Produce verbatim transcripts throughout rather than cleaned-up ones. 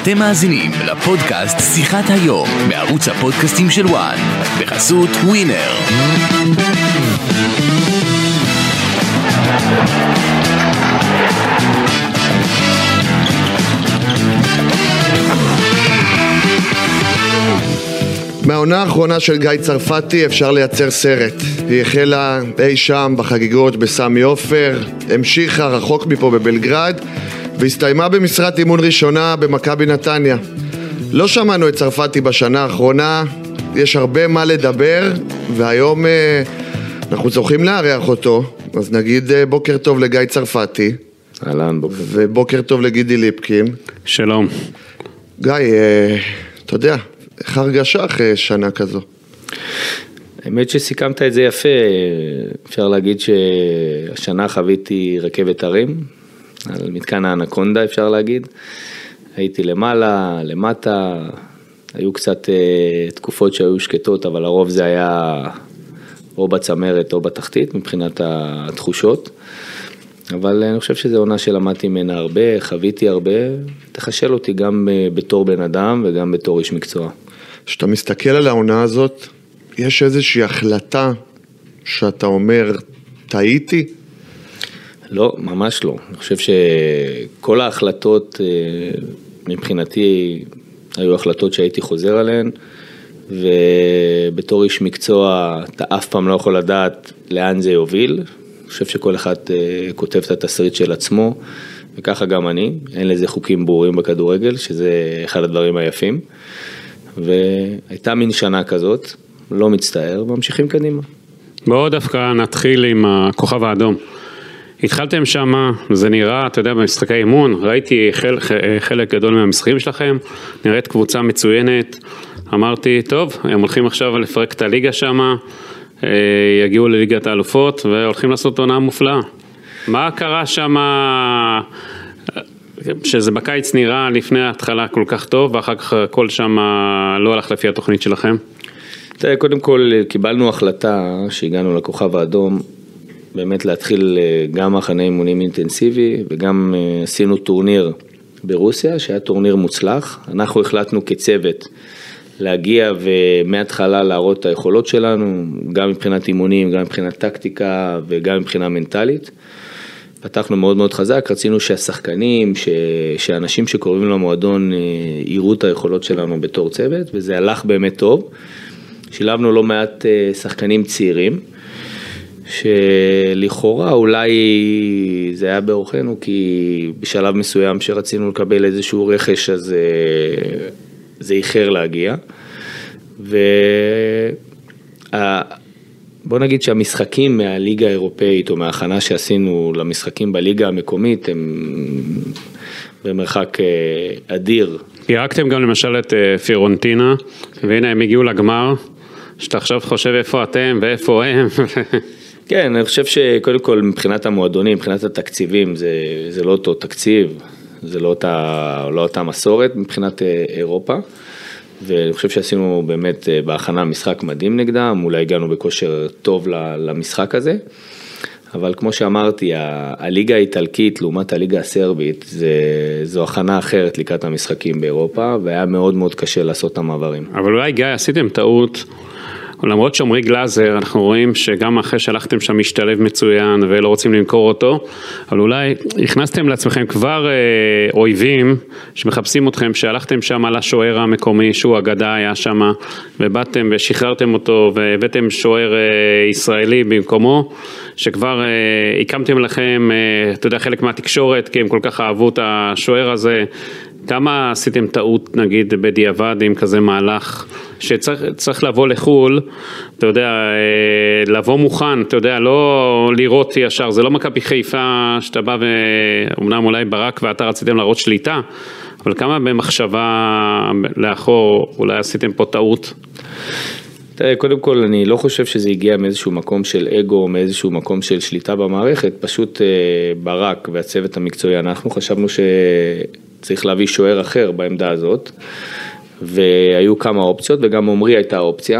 אתם מאזינים לפודקאסט שיחת היום בערוץ הפודקאסטים של וואן בחסות ווינר. מהעונה האחרונה של גיא צרפתי אפשר לייצר סרט. היא החלה אי שם בחגיגות בסמי עופר, המשיכה רחוק מפה בבלגרד, והסתיימה במשרת אימון ראשונה במכבי נתניה. לא שמענו את צרפתי בשנה האחרונה, יש הרבה מה לדבר, והיום אנחנו זוכים לארח אותו, אז נגיד בוקר טוב לגיא צרפתי. אהלן, בוקר. ובוקר טוב לגידי ליפקין. שלום. גיא, אתה יודע, איך הרגשה אחרי שנה כזו? האמת שסיכמת את זה יפה, אפשר להגיד שהשנה חוויתי רכבת הרים, על מתקן האנקונדה אפשר להגיד, הייתי למעלה, למטה, היו קצת uh, תקופות שהיו שקטות, אבל הרוב זה היה או בצמרת או בתחתית מבחינת התחושות, אבל אני חושב שזו עונה שלמדתי ממנה הרבה, חוויתי הרבה, תחשל אותי גם בתור בן אדם וגם בתור איש מקצוע. כשאתה מסתכל על העונה הזאת, יש איזושהי החלטה שאתה אומר, טעיתי? לא, ממש לא. אני חושב שכל ההחלטות מבחינתי היו החלטות שהייתי חוזר עליהן, ובתור איש מקצוע אתה אף פעם לא יכול לדעת לאן זה יוביל. אני חושב שכל אחד כותב את התסריט של עצמו, וככה גם אני. אין לזה חוקים ברורים בכדורגל, שזה אחד הדברים היפים. והייתה מין שנה כזאת, לא מצטער, ממשיכים קדימה. בואו דווקא נתחיל עם הכוכב האדום. התחלתם שם, זה נראה, אתה יודע, במשחקי אימון, ראיתי חלק, חלק גדול מהמשחקים שלכם, נראית קבוצה מצוינת, אמרתי, טוב, הם הולכים עכשיו לפרק את הליגה שם, יגיעו לליגת האלופות, והולכים לעשות עונה מופלאה. מה קרה שם, שזה בקיץ נראה לפני ההתחלה כל כך טוב, ואחר כך הכל שם לא הלך לפי התוכנית שלכם? תראה, קודם כל קיבלנו החלטה שהגענו לכוכב האדום, באמת להתחיל גם מחנה אימונים אינטנסיבי, וגם עשינו טורניר ברוסיה, שהיה טורניר מוצלח. אנחנו החלטנו כצוות להגיע ומההתחלה להראות את היכולות שלנו, גם מבחינת אימונים, גם מבחינת טקטיקה וגם מבחינה מנטלית. פתחנו מאוד מאוד חזק, רצינו שהשחקנים, שאנשים שקוראים למועדון יראו את היכולות שלנו בתור צוות, וזה הלך באמת טוב. שילבנו לא מעט שחקנים צעירים, שלכאורה אולי זה היה באורחנו, כי בשלב מסוים שרצינו לקבל איזשהו רכש, אז זה איחר להגיע. ובוא נגיד שהמשחקים מהליגה האירופאית, או מההכנה שעשינו למשחקים בליגה המקומית, הם במרחק אדיר. ירקתם גם למשל את פיורנטינה, והנה הם הגיעו לגמר, שאתה עכשיו חושב איפה אתם ואיפה הם. כן, אני חושב שקודם כל מבחינת המועדונים, מבחינת התקציבים, זה, זה לא אותו תקציב, זה לא אותה, לא אותה מסורת מבחינת אירופה, ואני חושב שעשינו באמת בהכנה משחק מדהים נגדם, אולי הגענו בכושר טוב למשחק הזה, אבל כמו שאמרתי, הליגה האיטלקית לעומת הליגה הסרבית, זה, זו הכנה אחרת לקראת המשחקים באירופה, והיה מאוד מאוד קשה לעשות את המעברים. אבל אולי גיא, עשיתם טעות, למרות שעמרי גלאזר, אנחנו רואים שגם אחרי שהלכתם שם משתלב מצוין ולא רוצים למכור אותו, אבל אולי הכנסתם לעצמכם כבר אה, אויבים שמחפשים אתכם, שהלכתם שם על השוער המקומי, שהוא אגדה היה שם, ובאתם ושחררתם אותו והבאתם שוער אה, ישראלי במקומו, שכבר אה, הקמתם לכם, אה, אתה יודע, חלק מהתקשורת, כי הם כל כך אהבו את השוער הזה. כמה עשיתם טעות, נגיד, בדיעבד עם כזה מהלך, שצריך לבוא לחול, אתה יודע, לבוא מוכן, אתה יודע, לא לראות ישר, זה לא מכבי חיפה, שאתה בא ואומנם אולי ברק ואתה רציתם להראות שליטה, אבל כמה במחשבה לאחור, אולי עשיתם פה טעות? תראה, קודם כל, אני לא חושב שזה הגיע מאיזשהו מקום של אגו, מאיזשהו מקום של שליטה במערכת, פשוט ברק והצוות המקצועי, אנחנו חשבנו שצריך להביא שוער אחר בעמדה הזאת, והיו כמה אופציות, וגם עמרי הייתה אופציה.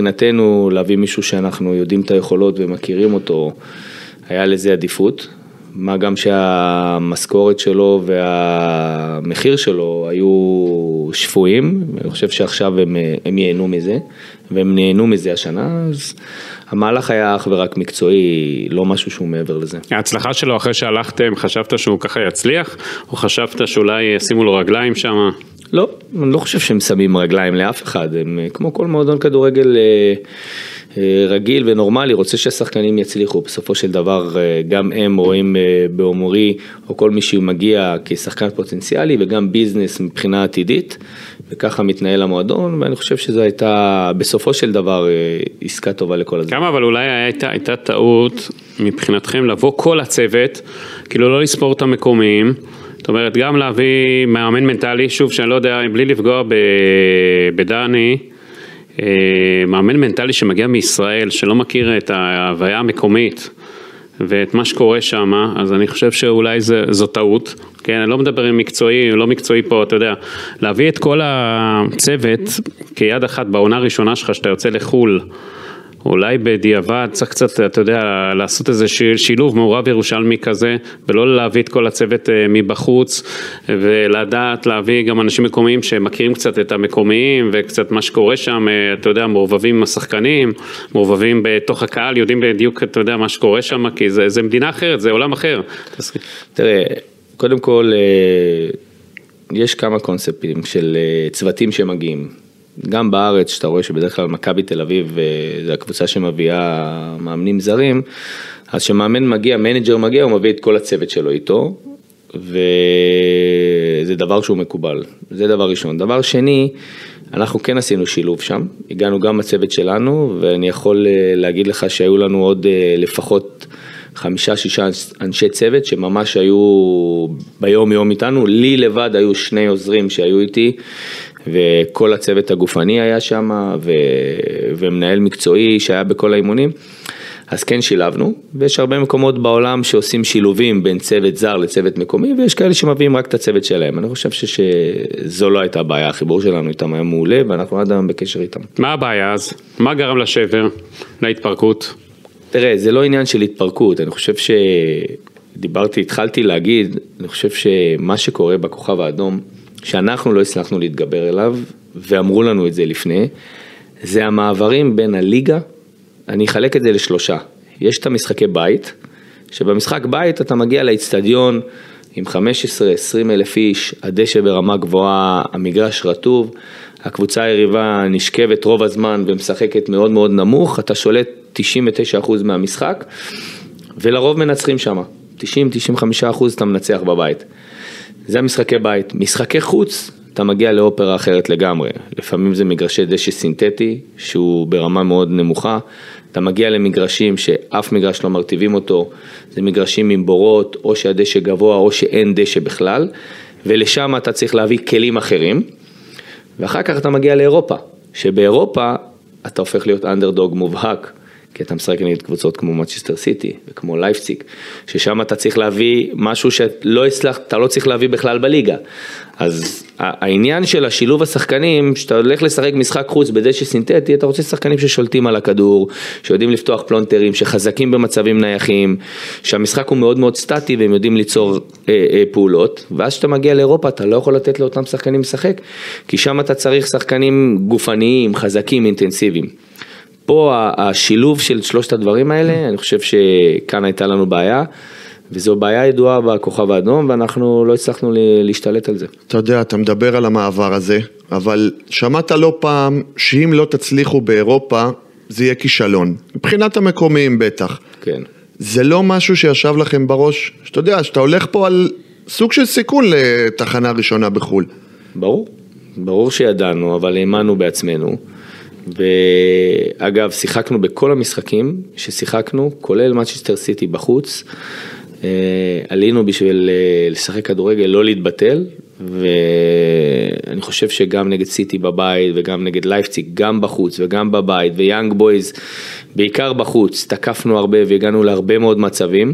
מבחינתנו, להביא מישהו שאנחנו יודעים את היכולות ומכירים אותו, היה לזה עדיפות, מה גם שהמשכורת שלו והמחיר שלו היו שפויים, אני חושב שעכשיו הם, הם ייהנו מזה, והם נהנו מזה השנה, אז המהלך היה אך ורק מקצועי, לא משהו שהוא מעבר לזה. ההצלחה שלו אחרי שהלכתם, חשבת שהוא ככה יצליח, או חשבת שאולי ישימו לו רגליים שם? לא, אני לא חושב שהם שמים רגליים לאף אחד, הם כמו כל מועדון כדורגל רגיל ונורמלי, רוצה שהשחקנים יצליחו, בסופו של דבר גם הם רואים באומרי, או כל מי שמגיע כשחקן פוטנציאלי, וגם ביזנס מבחינה עתידית, וככה מתנהל המועדון, ואני חושב שזו הייתה בסופו של דבר עסקה טובה לכל הזמן. כמה, אבל אולי הייתה, הייתה טעות מבחינתכם לבוא כל הצוות, כאילו לא לספור את המקומיים, זאת אומרת, גם להביא מאמן מנטלי, שוב שאני לא יודע, בלי לפגוע בדני, מאמן מנטלי שמגיע מישראל, שלא מכיר את ההוויה המקומית, ואת מה שקורה שם, אז אני חושב שאולי זה, זו טעות, כן, אני לא מדבר עם מקצועי, לא מקצועי פה, אתה יודע, להביא את כל הצוות כיד אחת בעונה הראשונה שלך, שאתה יוצא לחול, אולי בדיעבד צריך קצת, אתה יודע, לעשות איזה שילוב מעורב ירושלמי כזה, ולא להביא את כל הצוות מבחוץ, ולדעת להביא גם אנשים מקומיים שמכירים קצת את המקומיים, וקצת מה שקורה שם, אתה יודע, מעורבבים עם השחקנים, מעורבבים בתוך הקהל, יודעים בדיוק, אתה יודע, מה שקורה שם, כי זה, זה מדינה אחרת, זה עולם אחר. תראה, קודם כל, יש כמה קונספטים של צוותים שמגיעים. גם בארץ, שאתה רואה שבדרך כלל מכבי תל אביב, זו הקבוצה שמביאה מאמנים זרים, אז שמאמן מגיע, מנג'ר מגיע, הוא מביא את כל הצוות שלו איתו, וזה דבר שהוא מקובל. זה דבר ראשון. דבר שני, אנחנו כן עשינו שילוב שם, הגענו גם הצוות שלנו, ואני יכול להגיד לך שהיו לנו עוד לפחות חמישה, שישה אנשי צוות, שממש היו ביום יום איתנו, לי לבד היו שני עוזרים שהיו איתי, וכל הצוות הגופני היה שם, ו... ומנהל מקצועי שהיה בכל האימונים, אז כן שילבנו, ויש הרבה מקומות בעולם שעושים שילובים בין צוות זר לצוות מקומי, ויש כאלה שמביאים רק את הצוות שלהם. אני חושב שזו לא הייתה הבעיה, החיבור שלנו איתם היה מעולה, ואנחנו עד היום בקשר איתם. מה הבעיה אז? מה גרם לשבר, להתפרקות? תראה, זה לא עניין של התפרקות, אני חושב שדיברתי, התחלתי להגיד, אני חושב שמה שקורה בכוכב האדום, שאנחנו לא הצלחנו להתגבר אליו, ואמרו לנו את זה לפני, זה המעברים בין הליגה, אני אחלק את זה לשלושה. יש את המשחקי בית, שבמשחק בית אתה מגיע לאצטדיון עם חמש עשרה עשרים אלף איש, הדשא ברמה גבוהה, המגרש רטוב, הקבוצה היריבה נשכבת רוב הזמן ומשחקת מאוד מאוד נמוך, אתה שולט תשעים ותשעה אחוז מהמשחק, ולרוב מנצחים שם, תשעים עד תשעים וחמישה אחוז אתה מנצח בבית. זה המשחקי בית. משחקי חוץ, אתה מגיע לאופרה אחרת לגמרי. לפעמים זה מגרשי דשא סינתטי, שהוא ברמה מאוד נמוכה. אתה מגיע למגרשים שאף מגרש לא מרטיבים אותו. זה מגרשים עם בורות, או שהדשא גבוה, או שאין דשא בכלל. ולשם אתה צריך להביא כלים אחרים. ואחר כך אתה מגיע לאירופה. שבאירופה אתה הופך להיות אנדרדוג מובהק. כי אתה משחק נגד קבוצות כמו מנצ'סטר סיטי וכמו לייפציג, ששם אתה צריך להביא משהו שלא הצלח, אתה לא צריך להביא בכלל בליגה. אז העניין של השילוב השחקנים, שאתה הולך לשחק משחק חוץ בדשא סינתטי, אתה רוצה שחקנים ששולטים על הכדור, שיודעים לפתוח פלונטרים, שחזקים במצבים נייחים, שהמשחק הוא מאוד מאוד סטטי, והם יודעים ליצור אה, אה, פעולות, ואז שאתה מגיע לאירופה, אתה לא יכול לתת לאותם שחקנים לשחק, כי שם אתה צריך שחקנים גופניים, חזקים, אינטנסיביים. פה השילוב של שלושת הדברים האלה, אני חושב שכאן הייתה לנו בעיה, וזו בעיה ידועה בכוכב האדום, ואנחנו לא הצלחנו להשתלט על זה. אתה יודע, אתה מדבר על המעבר הזה, אבל שמעת לא פעם שאם לא תצליחו באירופה, זה יהיה כישלון. מבחינת המקומיים בטח. כן. זה לא משהו שישב לכם בראש, שאתה יודע, שאתה הולך פה על סוג של סיכון לתחנה ראשונה בחול. ברור, ברור שידענו, אבל האמנו בעצמנו. ואגב, שיחקנו בכל המשחקים ששיחקנו, כולל מנצ'סטר סיטי בחוץ, עלינו בשביל לשחק כדורגל, לא להתבטל, ואני חושב שגם נגד סיטי בבית, וגם נגד לייפציג, גם בחוץ וגם בבית, ויאנג בויז, בעיקר בחוץ, תקפנו הרבה והגענו להרבה מאוד מצבים,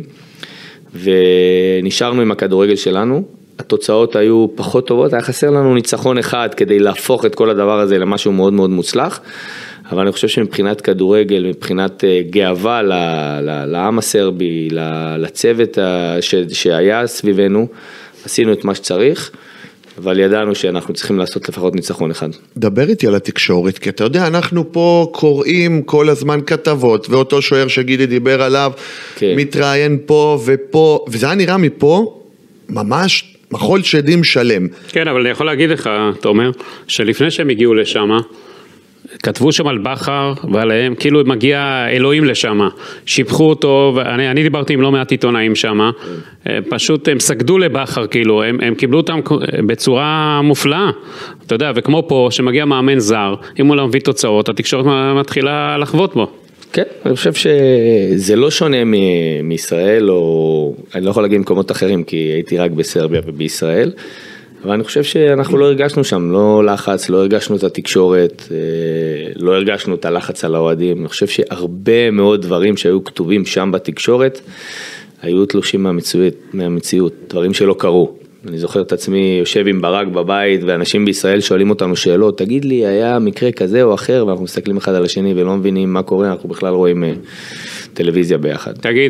ונשארנו עם הכדורגל שלנו, התוצאות היו פחות טובות, היה חסר לנו ניצחון אחד כדי להפוך את כל הדבר הזה למשהו מאוד מאוד מוצלח, אבל אני חושב שמבחינת כדורגל, מבחינת גאווה לעם הסרבי, לצוות שהיה סביבנו, עשינו את מה שצריך, אבל ידענו שאנחנו צריכים לעשות לפחות ניצחון אחד. דבר איתי על התקשורת, כי אתה יודע, אנחנו פה קוראים כל הזמן כתבות, ואותו שוער שגידי דיבר עליו, כן. מתראיין פה ופה, וזה היה נראה מפה, ממש מחול שדים שלם. כן, אבל אני יכול להגיד לך, אתה אומר, שלפני שהם הגיעו לשם, כתבו שם על בחר ועליהם, כאילו מגיע אלוהים לשם, שיפחו אותו, ואני אני דיברתי עם לא מעט עיתונאים שם, פשוט הם סגדו לבחר, כאילו, הם, הם קיבלו אותם בצורה מופלאה, אתה יודע, וכמו פה, שמגיע מאמן זר, אם הוא לא מביא תוצאות, התקשורת מתחילה לחוות בו. כן, אני חושב שזה לא שונה מ- מישראל, או אני לא יכול להגיד מקומות אחרים, כי הייתי רק בסרביה ובישראל, אבל אני חושב שאנחנו לא הרגשנו שם, לא לחץ, לא הרגשנו את התקשורת, לא הרגשנו את הלחץ על האוהדים. אני חושב שהרבה מאוד דברים שהיו כתובים שם בתקשורת, היו תלושים מהמציאות, מהמציאות, דברים שלא קרו. אני זוכר את עצמי יושב עם ברק בבית, ואנשים בישראל שואלים אותנו שאלות, תגיד לי, היה מקרה כזה או אחר, ואנחנו מסתכלים אחד על השני ולא מבינים מה קורה, אנחנו בכלל רואים טלוויזיה ביחד. תגיד,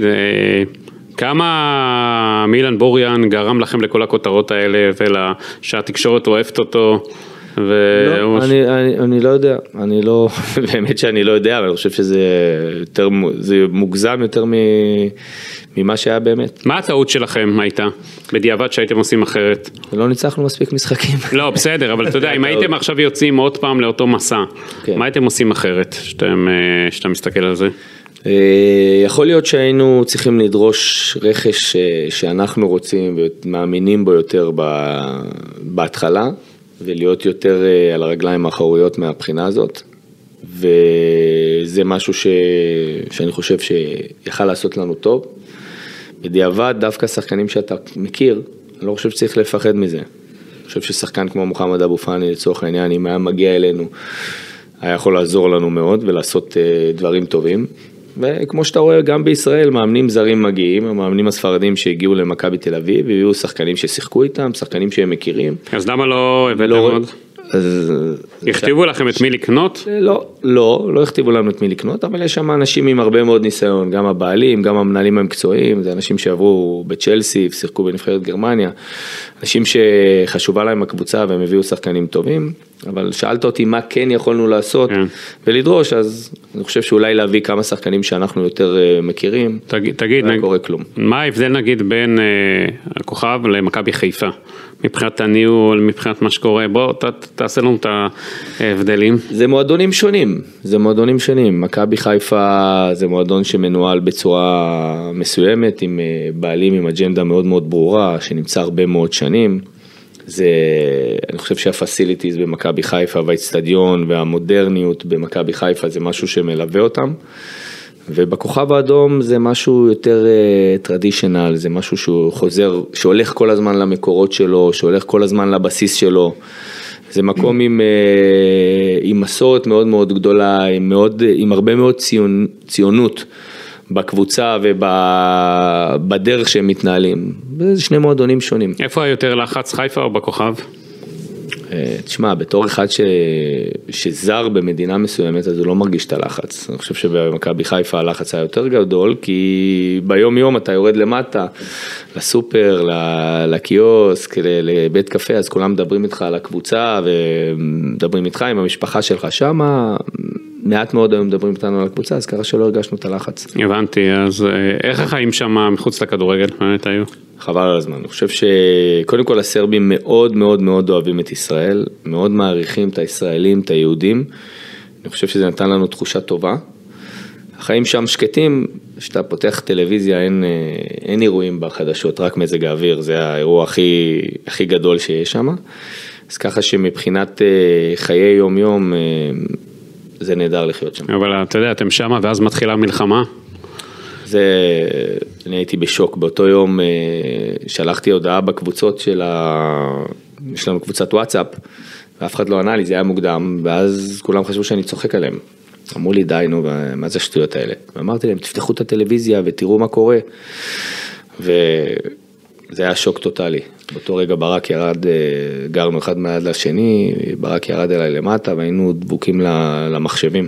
כמה מילן בוריאן גרם לכם לכל הכותרות האלה, ושהתקשורת אוהבת אותו? לא, אני, אני, אני לא יודע, אני לא, באמת שאני לא יודע, אבל אני חושב שזה יותר, זה מוגזם יותר ממה שהיה באמת. מה הטעות שלכם הייתה? בדיעבד שהייתם עושים אחרת? לא ניצחנו מספיק משחקים. לא, בסדר, אבל אתה יודע, אם הייתם עכשיו יוצאים עוד פעם לאותו מסע, מה הייתם עושים אחרת, שאתה מסתכל על זה? יכול להיות שהיינו צריכים לדרוש רכש שאנחנו רוצים ומאמינים בו יותר בהתחלה, ולהיות יותר על הרגליים האחוריות מהבחינה הזאת, וזה משהו ש... שאני חושב שיכל לעשות לנו טוב. בדיעבד, דווקא שחקנים שאתה מכיר, אני לא חושב שצריך לפחד מזה. אני חושב ששחקן כמו מוחמד אבו פאני, לצורך העניין, אם היה מגיע אלינו, היה יכול לעזור לנו מאוד ולעשות דברים טובים. וכמו שאתה רואה, גם בישראל מאמנים זרים מגיעים, המאמנים הספרדים שהגיעו למכבי תל אביב, והיו שחקנים ששיחקו איתם, שחקנים שהם מכירים. אז למה לא הבאתם עוד? הכתיבו לכם את מי לקנות? לא, לא, לא הכתיבו לנו את מי לקנות, אבל יש שם אנשים עם הרבה מאוד ניסיון, גם הבעלים, גם המנהלים המקצועיים, זה אנשים שעברו בצ'לסי, שיחקו בנבחרת גרמניה, אנשים שחשובה להם הקבוצה והם הביאו שחקנים טובים, אבל שאלת אותי מה כן יכולנו לעשות ולדרוש, אז אני חושב שאולי להביא כמה שחקנים שאנחנו יותר מכירים, תגיד, לא קורה כלום. מה ההבדל נגיד בין הכוכב למכבי חיפה? מבחינת הניהול, מבחינת מה שקורה, בוא ת, תעשה לנו את ההבדלים. זה מועדונים שונים, זה מועדונים שונים. מכבי חיפה זה מועדון שמנוהל בצורה מסוימת, עם בעלים עם אג'נדה מאוד מאוד ברורה, שנמצא הרבה מאוד שנים. זה, אני חושב שהפסיליטיז במכבי חיפה והאצטדיון והמודרניות במכבי חיפה זה משהו שמלווה אותם. ובכוכב האדום זה משהו יותר טרדישנל, זה משהו שהוא חוזר, שהולך כל הזמן למקורות שלו, שהולך כל הזמן לבסיס שלו. זה מקום עם, עם מסורת מאוד מאוד גדולה, עם, מאוד, עם הרבה מאוד ציונ, ציונות בקבוצה ובדרך שהם מתנהלים. זה שני מועדונים שונים. איפה היותר לחץ, חיפה או בכוכב? תשמע, בתור אחד ש... שזר במדינה מסוימת, אז הוא לא מרגיש את הלחץ. אני חושב שבמכבי חיפה הלחץ היה יותר גדול, כי ביום יום אתה יורד למטה, לסופר, לקיוסק, לבית קפה, אז כולם מדברים איתך על הקבוצה, ומדברים איתך עם המשפחה שלך שמה, מעט מאוד היום מדברים איתנו על הקבוצה, אז ככה שלא הרגשנו את הלחץ. הבנתי, אז איך החיים שם מחוץ לכדורגל? באמת היו? חבל על הזמן. אני חושב שקודם כל הסרבים מאוד מאוד מאוד אוהבים את ישראל, מאוד מעריכים את הישראלים, את היהודים. אני חושב שזה נתן לנו תחושה טובה. החיים שם שקטים, כשאתה פותח טלוויזיה, אין, אין אירועים בחדשות, רק מזג האוויר, זה האירוע הכי, הכי גדול שיש שם. אז ככה שמבחינת חיי יום יום, זה נהדר לחיות שם. אבל אתה יודע, אתם שם ואז מתחילה מלחמה. זה, אני הייתי בשוק, באותו יום שלחתי הודעה בקבוצות של ה... יש לנו קבוצת וואטסאפ, ואף אחד לא ענה לי, זה היה מוקדם, ואז כולם חשבו שאני צוחק עליהם. אמרו לי, די, נו, מה זה השטויות האלה? ואמרתי להם, תפתחו את הטלוויזיה ותראו מה קורה. וזה היה שוק טוטלי. באותו רגע ברק ירד, גרנו אחד מהיד לשני, ברק ירד אליי למטה, והיינו דבוקים למחשבים.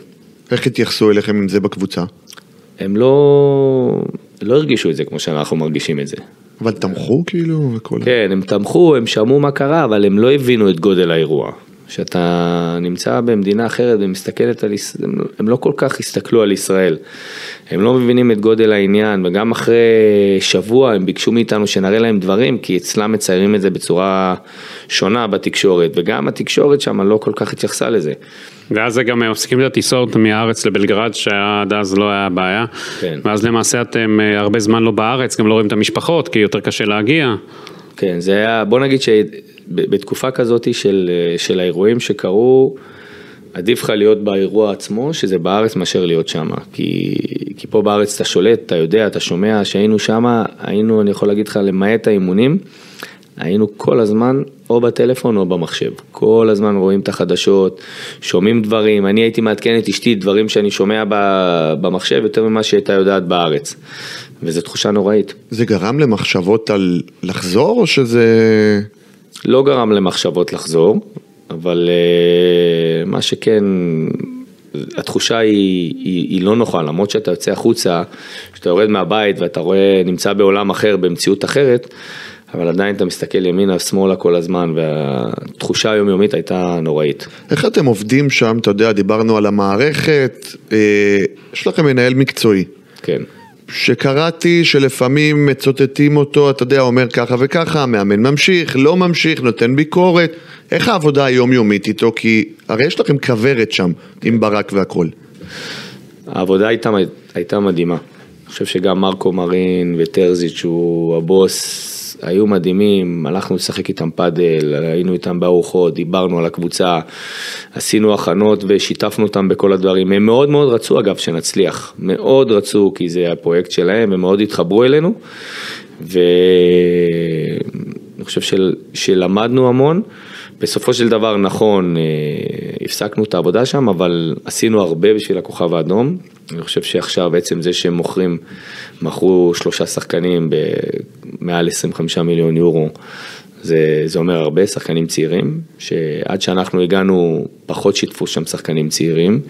איך התייחסו אליכם עם זה בקבוצה? הם לא, לא הרגישו את זה כמו שאנחנו מרגישים את זה. אבל תמכו כאילו וכל... כן, הם תמכו, הם שמעו מה קרה, אבל הם לא הבינו את גודל האירוע. שאתה נמצא במדינה אחרת ומסתכלת על ישראל, הם לא כל כך הסתכלו על ישראל. הם לא מבינים את גודל העניין, וגם אחרי שבוע הם ביקשו מאיתנו שנראה להם דברים, כי אצלם מציירים את זה בצורה שונה בתקשורת, וגם התקשורת שם לא כל כך התייחסה לזה. ואז זה גם מפסיקים את הטיסות מהארץ לבלגרד, שעד אז לא היה בעיה. כן. ואז למעשה אתם הרבה זמן לא בארץ, גם לא רואים את המשפחות, כי יותר קשה להגיע. כן, זה היה, בוא נגיד שבתקופה כזאת של, של האירועים שקרו, עדיף לך להיות באירוע עצמו, שזה בארץ מאשר להיות שם, כי, כי פה בארץ אתה שולט, אתה יודע, אתה שומע, שהיינו שם, היינו, אני יכול להגיד לך, למעט האימונים, היינו כל הזמן או בטלפון או במחשב, כל הזמן רואים את החדשות, שומעים דברים, אני הייתי מעדכן את אשתי דברים שאני שומע במחשב, יותר ממה שהייתה יודעת בארץ, וזו תחושה נוראית. זה גרם למחשבות על לחזור, או שזה... לא גרם למחשבות לחזור, אבל מה שכן, התחושה היא, היא, היא לא נוחה, למרות שאתה יוצא החוצה, שאתה יורד מהבית ואתה רואה, נמצא בעולם אחר, במציאות אחרת, אבל עדיין אתה מסתכל ימינה, שמאלה כל הזמן, והתחושה היומיומית הייתה נוראית. איך אתם עובדים שם? אתה יודע, דיברנו על המערכת, יש לכם מנהל מקצועי. כן. שקראתי שלפעמים מצוטטים אותו, אתה יודע, אומר ככה וככה, המאמן ממשיך, לא ממשיך, נותן ביקורת. איך העבודה היומיומית איתו? כי הרי יש לכם כברת שם, עם ברק והכל. העבודה הייתה, הייתה מדהימה. אני חושב שגם מרקו מרין וטרזיץ' שהוא הבוס, היו מדהימים, הלכנו לשחק איתם פאדל, היינו איתם בארוחות, דיברנו על הקבוצה, עשינו הכנות ושיתפנו אותם בכל הדברים. הם מאוד מאוד רצו אגב שנצליח, מאוד רצו כי זה הפרויקט שלהם, הם מאוד התחברו אלינו, ואני חושב של... שלמדנו המון, בסופו של דבר נכון, הפסקנו את העבודה שם, אבל עשינו הרבה בשביל הכוכב האדום. אני חושב שעכשיו בעצם זה שהם מוכרים, מכרו שלושה שחקנים במעל עשרים וחמישה מיליון יורו, זה, זה אומר הרבה שחקנים צעירים, שעד שאנחנו הגענו פחות שיתפו שם שחקנים צעירים,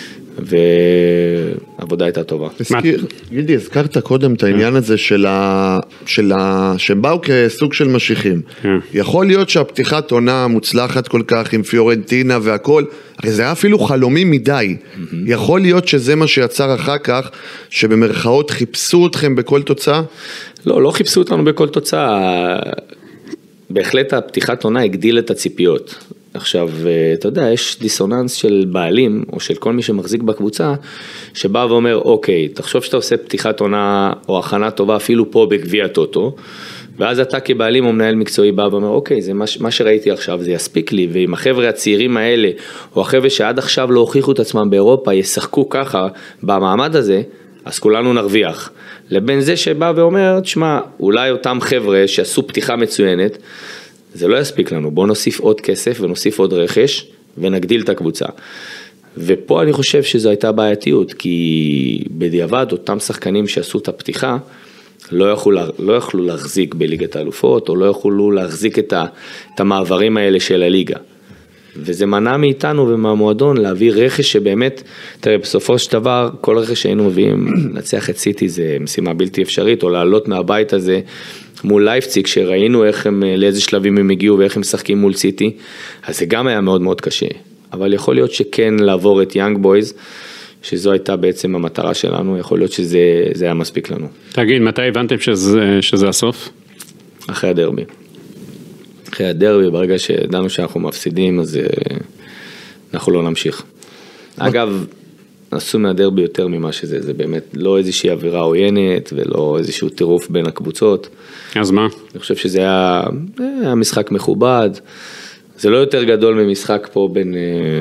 ועבודה הייתה טובה. גידי, הזכרת קודם את העניין הזה של ה... של ה... שהם באו כסוג של משיכים. יכול להיות שהפתיחת עונה מוצלחת כל כך עם פיורנטינה והכל, הרי זה היה אפילו חלומי מדי. יכול להיות שזה מה שיצר אחר כך, שבמרכאות חיפשו אתכם בכל תוצאה? לא, לא חיפשו אותנו בכל תוצאה. בהחלט הפתיחת עונה הגדיל את הציפיות. עכשיו, אתה יודע, יש דיסוננס של בעלים, או של כל מי שמחזיק בקבוצה, שבא ואומר, אוקיי, תחשוב שאתה עושה פתיחת עונה, או הכנה טובה, אפילו פה בגביע טוטו, ואז אתה כבעלים או מנהל מקצועי בא ואומר, אוקיי, זה מה, מה שראיתי עכשיו, זה יספיק לי, ועם החבר'ה הצעירים האלה, או החבר'ה שעד עכשיו לא הוכיחו את עצמם באירופה, ישחקו ככה במעמד הזה, אז כולנו נרוויח. לבין זה שבא ואומר, תשמע, אולי אותם חבר'ה שעשו פתיחה מצוינת, זה לא יספיק לנו, בוא נוסיף עוד כסף ונוסיף עוד רכש ונגדיל את הקבוצה. ופה אני חושב שזו הייתה בעייתיות, כי בדיעבד אותם שחקנים שעשו את הפתיחה, לא יכלו, לא יכלו להחזיק בליגת האלופות, או לא יכלו להחזיק את, ה, את המעברים האלה של הליגה. וזה מנע מאיתנו ומהמועדון להביא רכש שבאמת, תראה, בסופו של דבר, כל רכש שהיינו מביאים, לנצח את סיטי זה משימה בלתי אפשרית, או לעלות מהבית הזה מול לייפציג, שראינו איך הם, לאיזה שלבים הם הגיעו ואיך הם משחקים מול סיטי, אז זה גם היה מאוד מאוד קשה. אבל יכול להיות שכן לעבור את יאנג בויז, שזו הייתה בעצם המטרה שלנו, יכול להיות שזה זה היה מספיק לנו. תגיד, מתי הבנתם שזה, שזה הסוף? אחרי הדרבי. אחרי הדרבי, ברגע שדענו שאנחנו מפסידים, אז אנחנו לא נמשיך. אגב, עשו מהדרבי יותר ממה שזה, זה באמת לא איזושהי אווירה עוינת, ולא איזשהו טירוף בין הקבוצות. אז מה? אני חושב שזה היה, היה משחק מכובד, זה לא יותר גדול ממשחק פה בין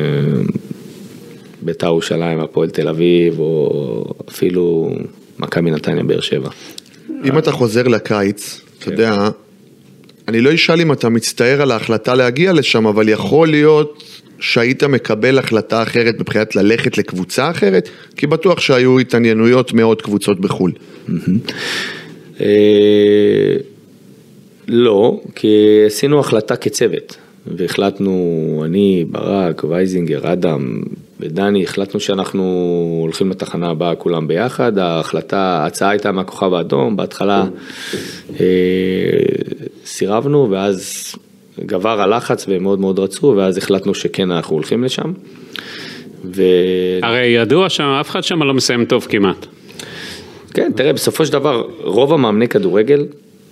בית"ר ירושלים, הפועל תל אביב, או אפילו מכבי נתניה באר שבע. אם אתה חוזר לקיץ, אתה יודע, אני לא אשאל אם אתה מצטער על ההחלטה להגיע לשם, אבל יכול להיות שהיית מקבל החלטה אחרת מבחינת ללכת לקבוצה אחרת, כי בטוח שהיו התעניינויות מאוד קבוצות בחול. לא, כי עשינו החלטה כצוות, והחלטנו, אני, ברק, וייזינגר, אדם, ודני, החלטנו שאנחנו הולכים לתחנה הבאה כולם ביחד, ההחלטה, ההצעה הייתה מהכוכב האדום, בהתחלה אה, סירבנו, ואז גבר הלחץ ומאוד מאוד רצו, ואז החלטנו שכן אנחנו הולכים לשם. ו... הרי ידוע שם, אף אחד שם לא מסיים טוב כמעט. כן, תראה, בסופו של דבר, רוב המאמני כדורגל,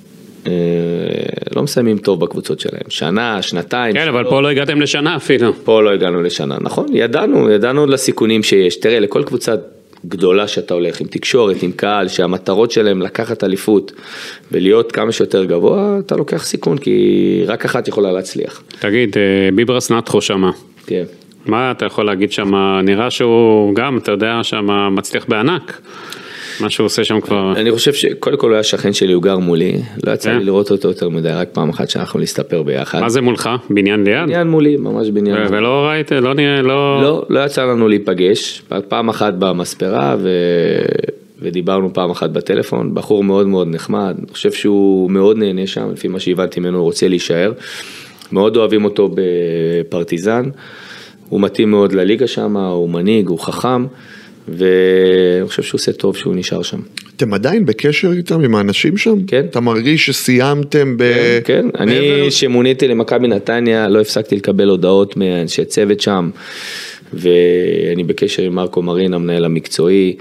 לא מסיימים טוב בקבוצות שלהם, שנה, שנתיים. כן, אבל פה לא הגעתם לשנה אפילו. פה לא הגענו לשנה, נכון, ידענו, ידענו לסיכונים שיש, תראה, לכל קבוצה גדולה שאתה הולך, עם תקשורת, עם קהל, שהמטרות שלהם לקחת אליפות, ולהיות כמה שיותר גבוה, אתה לוקח סיכון, כי רק אחת יכולה להצליח. תגיד, ביברס נתחו שמה. כן. מה אתה יכול להגיד שמה, נראה שהוא גם, אתה יודע, שמה מצליח בענק. מה שהוא עושה שם כבר... אני חושב שקודם כל הוא היה שכן שלי, הוא גר מולי, לא יצא לי לראות אותו יותר מדי, רק פעם אחת שאנחנו להסתפר ביחד. מה זה מולך? בניין ליד? בניין מולי, ממש בניין מולי. ולא ראית, לא נראה, לא... לא, לא יצא לנו להיפגש, פעם אחת במספרה ו... ודיברנו פעם אחת בטלפון, בחור מאוד מאוד נחמד, אני חושב שהוא מאוד נהנה שם, לפי מה שהבנתי ממנו הוא רוצה להישאר, מאוד אוהבים אותו בפרטיזן, הוא מתאים מאוד לליגה שם, הוא מנהיג, הוא חכם, ואני חושב שהוא עושה טוב שהוא נשאר שם. אתם עדיין בקשר איתם, עם האנשים שם? כן. אתה מרגיש שסיימתם ב... כן, כן. אני שמוניתי למכבי נתניה, לא הפסקתי לקבל הודעות מאנשי צוות שם, ואני בקשר עם מרקו מרין, המנהל המקצועי,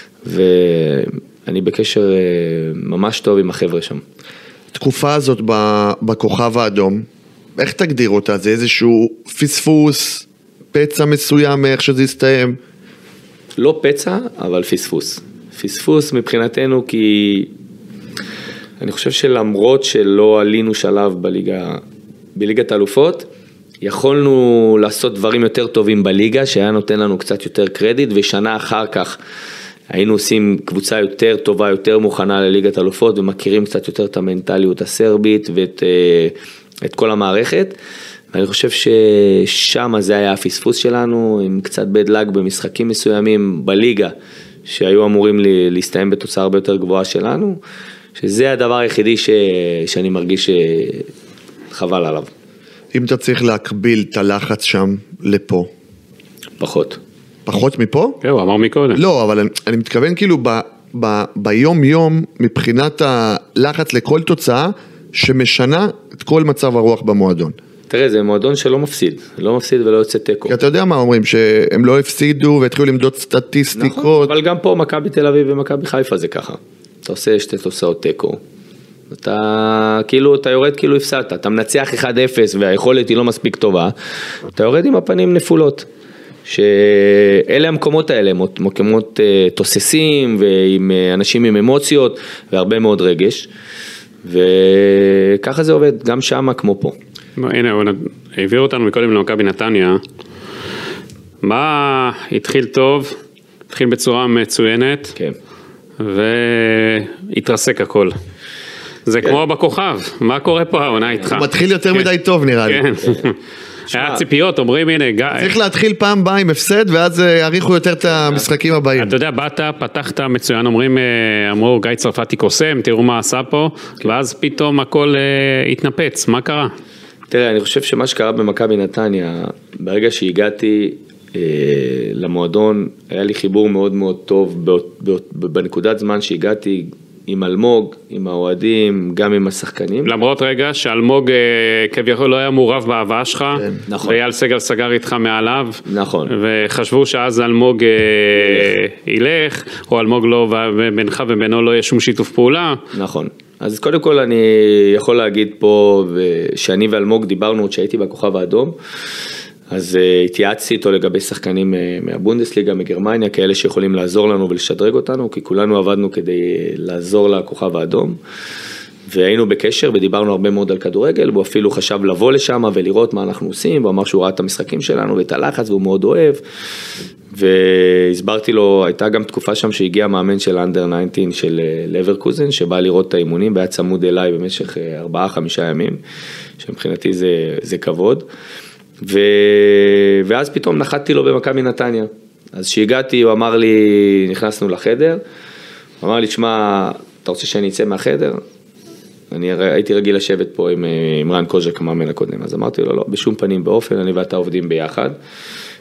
ואני בקשר ממש טוב עם החבר'ה שם. התקופה הזאת בכוכב האדום, איך תגדיר אותה? זה איזשהו פספוס, פצע מסוים, איך שזה יסתיים? לא פצע, אבל פספוס. פספוס מבחינתנו כי אני חושב שלמרות שלא עלינו שלב בליגה, בליגת האלופות, יכולנו לעשות דברים יותר טובים בליגה, שהיה נותן לנו קצת יותר קרדיט, ושנה אחר כך היינו עושים קבוצה יותר טובה, יותר מוכנה לליגת האלופות, ומכירים קצת יותר את המנטליות הסרבית ואת את כל המערכת. ואני חושב ששם זה היה הפספוס שלנו, עם קצת בדלג במשחקים מסוימים בליגה, שהיו אמורים להסתיים בתוצאה הרבה יותר גבוהה שלנו, שזה הדבר היחידי ש... שאני מרגיש שחבל עליו. אם אתה צריך להקביל את הלחץ שם לפה. פחות. פחות מפה? כן, הוא אמר מקודם. לא, אבל אני, אני מתכוון כאילו ב, ב, ביום יום, מבחינת הלחץ לכל תוצאה, שמשנה את כל מצב הרוח במועדון. תראה, זה מועדון שלא מפסיד, לא מפסיד ולא יוצא טקו. כי אתה יודע מה אומרים, שהם לא הפסידו והתחילו למדוד סטטיסטיקות. נכון, אבל גם פה מכבי תל אביב ומכבי חיפה זה ככה. אתה עושה שתי תוצאות טקו. אתה כאילו, אתה יורד כאילו הפסדת, אתה מנצח אחד אפס והיכולת היא לא מספיק טובה, אתה יורד עם הפנים נפולות. שאלה המקומות האלה, מקומות תוססים ועם אנשים עם אמוציות והרבה מאוד רגש. וככה זה עובד, גם שם כמו פה. הנה, העבירו אותנו מקודם למכבי נתניה. מה התחיל טוב, התחיל בצורה מצוינת, כן. והתרסק הכל. זה כמו בכוכב, מה קורה פה העונה איתך? הוא מתחיל יותר מדי טוב נראה לי. היה ציפיות, אומרים הנה, צריך להתחיל פעם באה עם הפסד, ואז יעריכו יותר את המשחקים הבאים. אתה יודע, באת, פתחת מצוין, אומרים, אמרו, גיא צרפתי קוסם, תראו מה עשה פה, ואז פתאום הכל התנפץ, מה קרה? תראה, אני חושב שמה שקרה במכבי נתניה, ברגע שהגעתי למועדון, היה לי חיבור מאוד מאוד טוב, בנקודת זמן שהגעתי, עם אלמוג, עם האוהדים, גם עם השחקנים. למרות רגע שאלמוג כביכול לא היה מעורב בהבאה שלך, כן, נכון. ואייל סגל סגר איתך מעליו, נכון. וחשבו שאז אלמוג ילך, או אלמוג לא, ובינך ובינו לא יהיה שום שיתוף פעולה. נכון. אז קודם כל אני יכול להגיד פה, שאני ואלמוג דיברנו עוד שהייתי בכוכב האדום, אז uh, התייעצתי איתו לגבי שחקנים uh, מהבונדסליגה, מגרמניה, כאלה שיכולים לעזור לנו ולשדרג אותנו, כי כולנו עבדנו כדי לעזור לכוכב האדום, והיינו בקשר ודיברנו הרבה מאוד על כדורגל, והוא אפילו חשב לבוא לשם ולראות מה אנחנו עושים, והוא אמר שהוא ראה את המשחקים שלנו ואת הלחץ, והוא מאוד אוהב, והסברתי לו, הייתה גם תקופה שם שהגיע מאמן של אנדר תשע עשרה של לברקוזן, שבא לראות את האימונים, והיה צמוד אליי במשך ארבעה, חמישה ימים, שמבחינתי זה, זה כבוד. ו... ואז פתאום נחתתי לו במכבי נתניה. אז שהגעתי, הוא אמר לי, נכנסנו לחדר, הוא אמר לי, תשמע, אתה רוצה שאני אצא מהחדר? אני הייתי רגיל לשבת פה עם, עם רן קוז'ק, המאמן הקודם, אז אמרתי לו, לא, בשום פנים באופן, אני ואתה עובדים ביחד,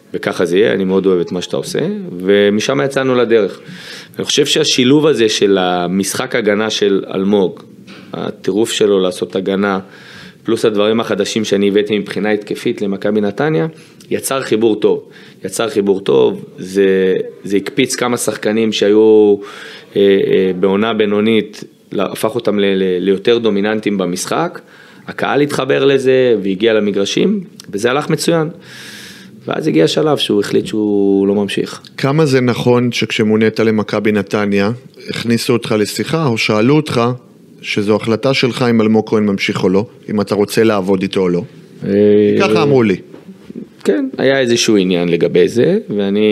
וככה זה יהיה, אני מאוד אוהב את מה שאתה עושה, ומשם יצאנו לדרך. אני חושב שהשילוב הזה של המשחק הגנה של אלמוג, הטירוף שלו לעשות הגנה, פלוס הדברים החדשים שאני הבאתי מבחינה התקפית למכבי נתניה, יצר חיבור טוב. יצר חיבור טוב, זה, זה הקפיץ כמה שחקנים שהיו אה, אה, בעונה בינונית, הפך אותם ל, ל, ליותר דומיננטיים במשחק, הקהל התחבר לזה והגיע למגרשים, וזה הלך מצוין. ואז הגיע שלב שהוא החליט שהוא לא ממשיך. כמה זה נכון שכשמונית למכבי נתניה, הכניסו אותך לשיחה או שאלו אותך, שזו החלטה שלך אם אלמוג כהן ממשיך או לא, אם אתה רוצה לעבוד איתו או לא. ככה אמרו לי. כן, היה איזשהו עניין לגבי זה, ואני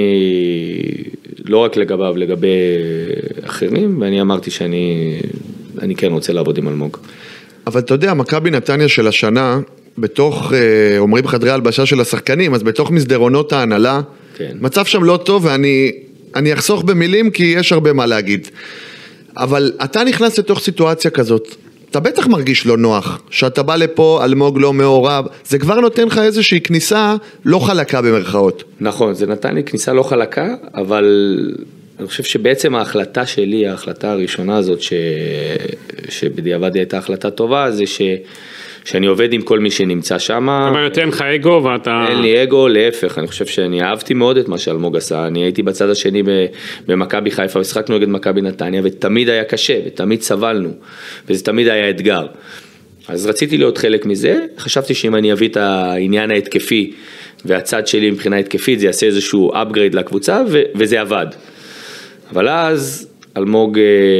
לא רק לגביו, לגבי אחרים, ואני אמרתי שאני אני כן רוצה לעבוד עם אלמוג. אבל אתה יודע, מכבי נתניה של השנה, בתוך, אומרים חדרי הלבשה של השחקנים, אז בתוך מסדרונות ההנהלה, כן. מצב שם לא טוב, ואני אני אחסוך במילים כי יש הרבה מה להגיד. אבל אתה נכנס לתוך סיטואציה כזאת, אתה בטח מרגיש לא נוח, שאתה בא לפה, אלמוג לא מעורב, זה כבר נותן לך איזושהי כניסה לא חלקה במרכאות. נכון, זה נתן לי כניסה לא חלקה, אבל אני חושב שבעצם ההחלטה שלי, ההחלטה הראשונה הזאת, ש... שבדיעבד הייתה החלטה טובה, זה ש... שאני עובד עם כל מי שנמצא שם. אבל יותר לך אגו ואתה... אין לי אגו, להפך, אני חושב שאני אהבתי מאוד את מה שאלמוג עשה, אני הייתי בצד השני במכבי חיפה, ושחקנו נגד מכבי נתניה, ותמיד היה קשה, ותמיד סבלנו, וזה תמיד היה אתגר. אז רציתי להיות חלק מזה, חשבתי שאם אני אביא את העניין ההתקפי, והצד שלי מבחינה התקפית, זה יעשה איזשהו upgrade לקבוצה, ו- וזה עבד. אבל אז אלמוג,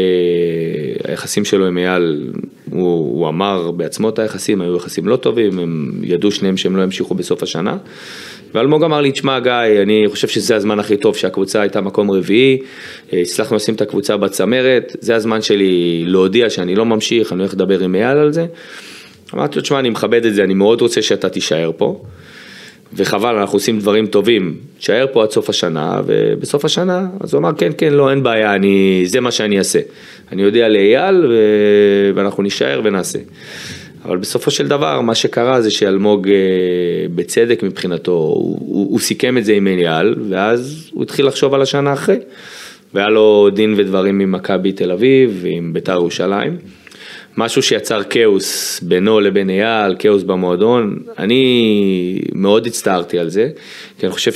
היחסים שלו עם אייל, הוא, הוא אמר בעצמו את היחסים, היו יחסים לא טובים, הם ידעו שניהם שהם לא המשיכו בסוף השנה, ואלמוג אמר לי, תשמע גיא, אני חושב שזה הזמן הכי טוב שהקבוצה הייתה מקום רביעי, הצלחנו לשים את הקבוצה בצמרת, זה הזמן שלי להודיע שאני לא ממשיך, אני הולך לדבר עם אייל על זה. אמרתי לו, תשמע, אני מכבד את זה, אני מאוד רוצה שאתה תישאר פה, וחבל, אנחנו עושים דברים טובים, תשאר פה עד סוף השנה, ובסוף השנה, אז הוא אמר, כן, כן, לא, אין בעיה, אני, זה מה שאני אעשה. אני יודע לאייל, ו... ואנחנו נשאר ונעשה. אבל בסופו של דבר, מה שקרה זה שאלמוג בצדק מבחינתו, הוא, הוא, הוא סיכם את זה עם אייל, ואז הוא התחיל לחשוב על השנה אחרי, והיה לו דין ודברים עם מכבי תל אביב, ועם בית"ר ירושלים. משהו שיצר כאוס בינו לבין אייל, כאוס במועדון, אני מאוד הצטערתי על זה, כי אני חושב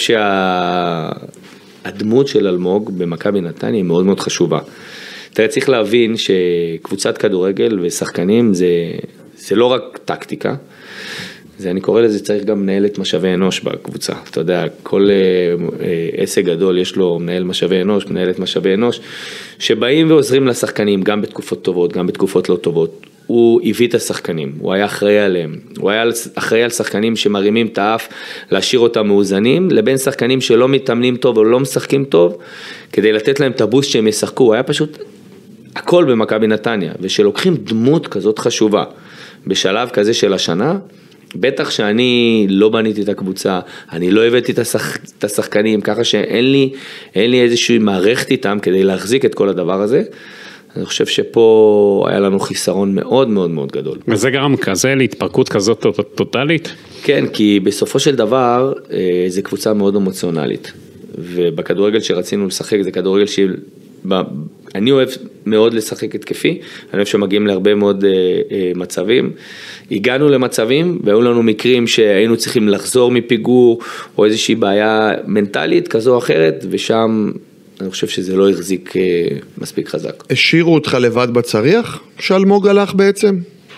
שהדמות של אלמוג במכבי נתניה היא מאוד מאוד חשובה. אתה צריך להבין שקבוצת כדורגל ושחקנים זה, זה לא רק טקטיקה, זה, אני קורא לזה, צריך גם מנהלת משאבי אנוש בקבוצה. אתה יודע, כל עסק גדול יש לו מנהל משאבי אנוש, מנהלת משאבי אנוש, שבאים ועוזרים לשחקנים, גם בתקופות טובות, גם בתקופות לא טובות. הוא הביא את השחקנים, הוא היה אחראי עליהם, הוא היה אחראי על שחקנים שמרימים את האף, להשאיר אותם מאוזנים, לבין שחקנים שלא מתאמנים טוב או לא משחקים טוב, כדי לתת להם את הבוסט שהם ישחקו. הוא היה פשוט הכל במכבי נתניה, ושלוקחים דמות כזאת חשובה, בשלב כזה של השנה, בטח שאני לא בניתי את הקבוצה, אני לא הבאתי את, השח... את השחקנים, ככה שאין לי, אין לי איזושהי מערכת איתם כדי להחזיק את כל הדבר הזה. אני חושב שפה היה לנו חיסרון מאוד מאוד מאוד גדול. וזה גרם כזה להתפרקות כזאת טוטלית? כן, כי בסופו של דבר זה קבוצה מאוד אמוציונלית. ובכדורגל שרצינו לשחק זה כדורגל של... אני אוהב מאוד לשחק התקפי, אני אוהב שמגיעים להרבה מאוד מצבים, הגענו למצבים והיו לנו מקרים שהיינו צריכים לחזור מפיגור או איזושהי בעיה מנטלית כזו או אחרת, ושם אני חושב שזה לא החזיק מספיק חזק. השאירו אותך לבד בצריח שאלמוג הלך בעצם?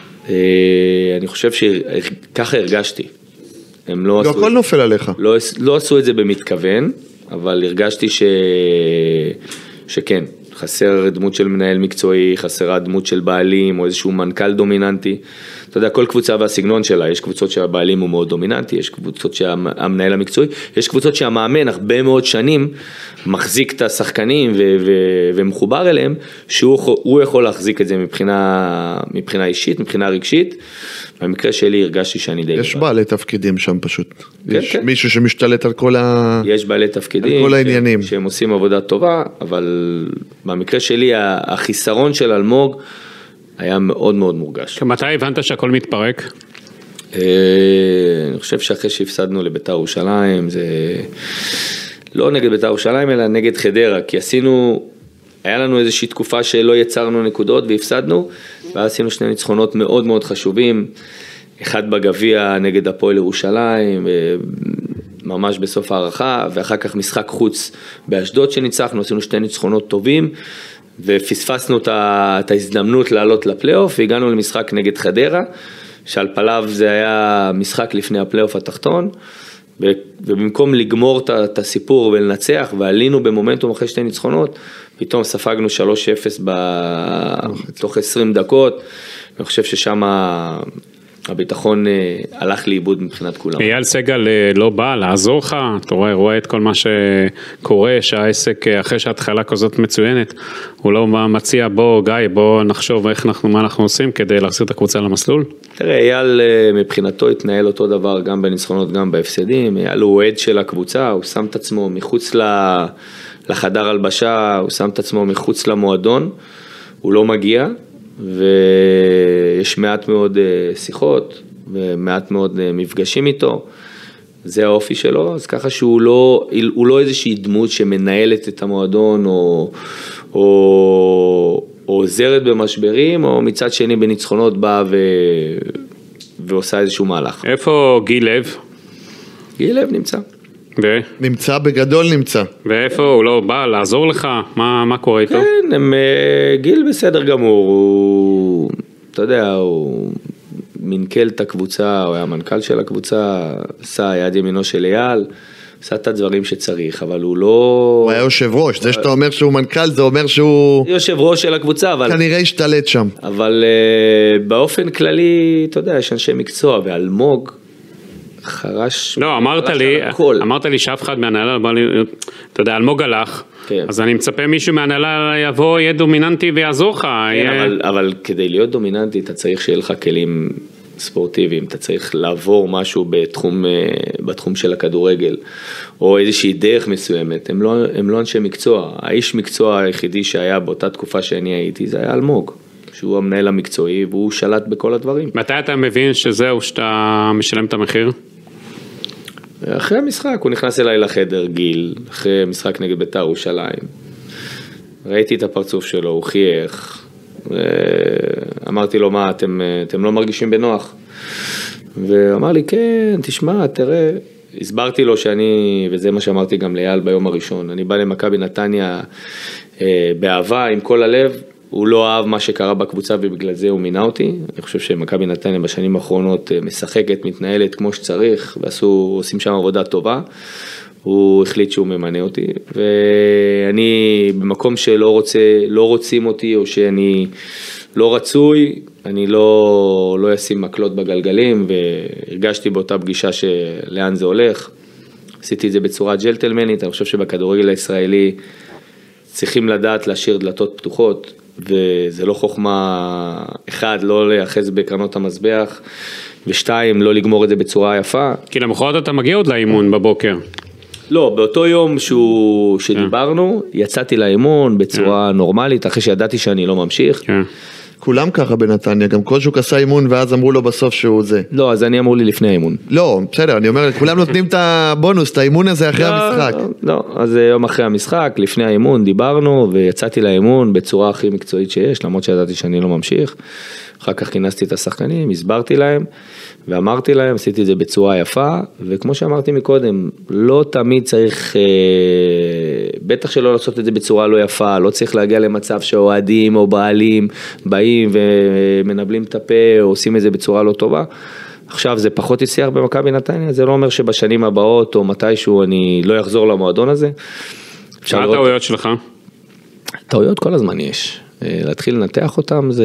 אני חושב שככה הרגשתי. הם לא, לא הכל את... נופל עליך. לא, לא עשו את זה במתכוון, אבל הרגשתי ש... שכן, חסר דמות של מנהל מקצועי, חסרה דמות של בעלים או איזשהו מנכ"ל דומיננטי. אתה יודע, כל קבוצה והסגנון שלה, יש קבוצות שהבעלים הוא מאוד דומיננטי, יש קבוצות שהמנהל המקצועי, יש קבוצות שהמאמן הרבה מאוד שנים מחזיק את השחקנים ו- ו- ומחובר אליהם, שהוא יכול להחזיק את זה מבחינה, מבחינה אישית, מבחינה רגשית. במקרה שלי הרגשתי שאני די... יש בעלי תפקידים שם פשוט. כן, יש כן. מישהו שמשתלט על כל ה... יש בעלי תפקידים. על כל העניינים. ש- שהם עושים עבודה טובה, אבל במקרה שלי החיסרון של אלמוג היה מאוד מאוד מורגש. מתי הבנת שהכל מתפרק? אני חושב שאחרי שהפסדנו לבית"ר ירושלים, זה לא נגד בית"ר ירושלים, אלא נגד חדרה, כי עשינו, היה לנו איזושהי תקופה שלא יצרנו נקודות והפסדנו, ואז עשינו שני ניצחונות מאוד מאוד חשובים, אחד בגביע נגד הפועל ירושלים, ממש בסוף הערכה, ואחר כך משחק חוץ באשדוד שניצחנו, עשינו שתי ניצחונות טובים, ופספסנו את ההזדמנות לעלות לפלייאוף, והגענו למשחק נגד חדרה, שעל פניו זה היה משחק לפני הפלייאוף התחתון, ובמקום לגמור את הסיפור ולנצח, ועלינו במומנטום אחרי שתי ניצחונות, פתאום ספגנו שלוש אפס בתוך עשרים דקות, אני חושב ששם הביטחון הלך לאיבוד מבחינת כולם. אייל סגל לא בא לעזור לך, אתה רואה, רואה את כל מה שקורה, שהעסק אחרי שההתחלה כזאת מצוינת, הוא לא מציע, בוא גיא, בוא נחשוב איך אנחנו, מה אנחנו עושים כדי להחזיר את הקבוצה למסלול? תראה, אייל מבחינתו התנהל אותו דבר גם בניצחונות, גם בהפסדים, אייל הוא עד של הקבוצה, הוא שם את עצמו מחוץ לחדר הלבשה, הוא שם את עצמו מחוץ למועדון, הוא לא מגיע, ויש מעט מאוד שיחות, ומעט מאוד מפגשים איתו, זה האופי שלו, אז ככה שהוא לא, הוא לא איזושהי דמות שמנהלת את המועדון, או, או, או עוזרת במשברים, או מצד שני בניצחונות באה ו, ועושה איזשהו מהלך. איפה גיל לב? גיל לב נמצא. ו? נמצא בגדול נמצא. ואיפה הוא לא בא לעזור לך? מה, מה קורה איתו? כן, הם, גיל בסדר גמור, הוא, אתה יודע, הוא מנכ"ל את הקבוצה, הוא היה מנכ"ל של הקבוצה, עשה יד ימינו של אייל, עשה את הדברים שצריך, אבל הוא לא... הוא היה יושב ראש, זה שאתה אומר שהוא מנכ"ל, זה אומר שהוא... יושב ראש של הקבוצה, אבל... כנראה השתלט שם. אבל uh, באופן כללי, אתה יודע, יש אנשי מקצוע, ואלמוג חרש... לא, אמרת לי, אמרת לי שאף אחד מהנהלה, אתה יודע, אלמוג הלך, כן. אז אני מצפה מישהו מהנהלה יבוא, יהיה דומיננטי ויעזור לך. כן, יהיה... אבל, אבל כדי להיות דומיננטי, אתה צריך שיהיה לך כלים ספורטיביים, אתה צריך לעבור משהו בתחום, בתחום של הכדורגל, או איזושהי דרך מסוימת, הם לא, הם לא אנשי מקצוע, האיש מקצוע היחידי שהיה באותה תקופה שאני הייתי, זה היה אלמוג, שהוא המנהל המקצועי, והוא שלט בכל הדברים. מתי אתה מבין שזהו, שאתה משלם את המחיר? אחרי המשחק, הוא נכנס אליי לחדר, גיל, אחרי משחק נגד בית"ר ירושלים, ראיתי את הפרצוף שלו, הוא חייך, אמרתי לו, מה, אתם, אתם לא מרגישים בנוח? ואמר לי, כן, תשמע, תראה, הסברתי לו שאני, וזה מה שאמרתי גם לאייל ביום הראשון, אני בא למכבי נתניה באהבה, עם כל הלב, הוא לא אהב מה שקרה בקבוצה ובגלל זה הוא מינה אותי, אני חושב שמכבי נתניה בשנים האחרונות משחקת, מתנהלת כמו שצריך, ועושים שם עבודה טובה, הוא החליט שהוא ממנה אותי, ואני במקום שלא רוצה, לא רוצים אותי, או שאני לא רצוי, אני לא, לא אשים מקלות בגלגלים, והרגשתי באותה פגישה שלאן זה הולך, עשיתי את זה בצורה ג'לטלמנית, אני חושב שבכדורגל הישראלי צריכים לדעת להשאיר דלתות פתוחות, וזה לא חוכמה, אחד, לא להיאחז בקרנות המזבח, ושתיים, לא לגמור את זה בצורה יפה. כי למחרת אתה מגיע עוד לאימון בבוקר. לא, באותו יום שהוא, שדיברנו, יצאתי לאימון בצורה נורמלית, אחרי שידעתי שאני לא ממשיך. כולם ככה בנתניה, גם קוז'וק עשה אימון ואז אמרו לו בסוף שהוא זה. לא, אז אני אמרו לי לפני האימון. לא, בסדר, אני אומר, כולם נותנים את הבונוס, את האימון הזה אחרי המשחק. לא, אז יום אחרי המשחק, לפני האימון, דיברנו ויצאתי לאימון בצורה הכי מקצועית שיש, למרות שידעתי שאני לא ממשיך. אחר כך כינסתי את השחקנים, הסברתי להם, ואמרתי להם, עשיתי את זה בצורה יפה, וכמו שאמרתי מקודם, לא תמיד צריך, בטח שלא לעשות את זה בצורה לא יפה, לא צריך להגיע למצב שאוהדים או בעלים באים ומנבלים את הפה, או עושים את זה בצורה לא טובה. עכשיו זה פחות יצליח במכבי נתניה, זה לא אומר שבשנים הבאות או מתישהו אני לא אחזור למועדון הזה. מה הטעויות שלך? טעויות כל הזמן יש. להתחיל לנתח אותם זה,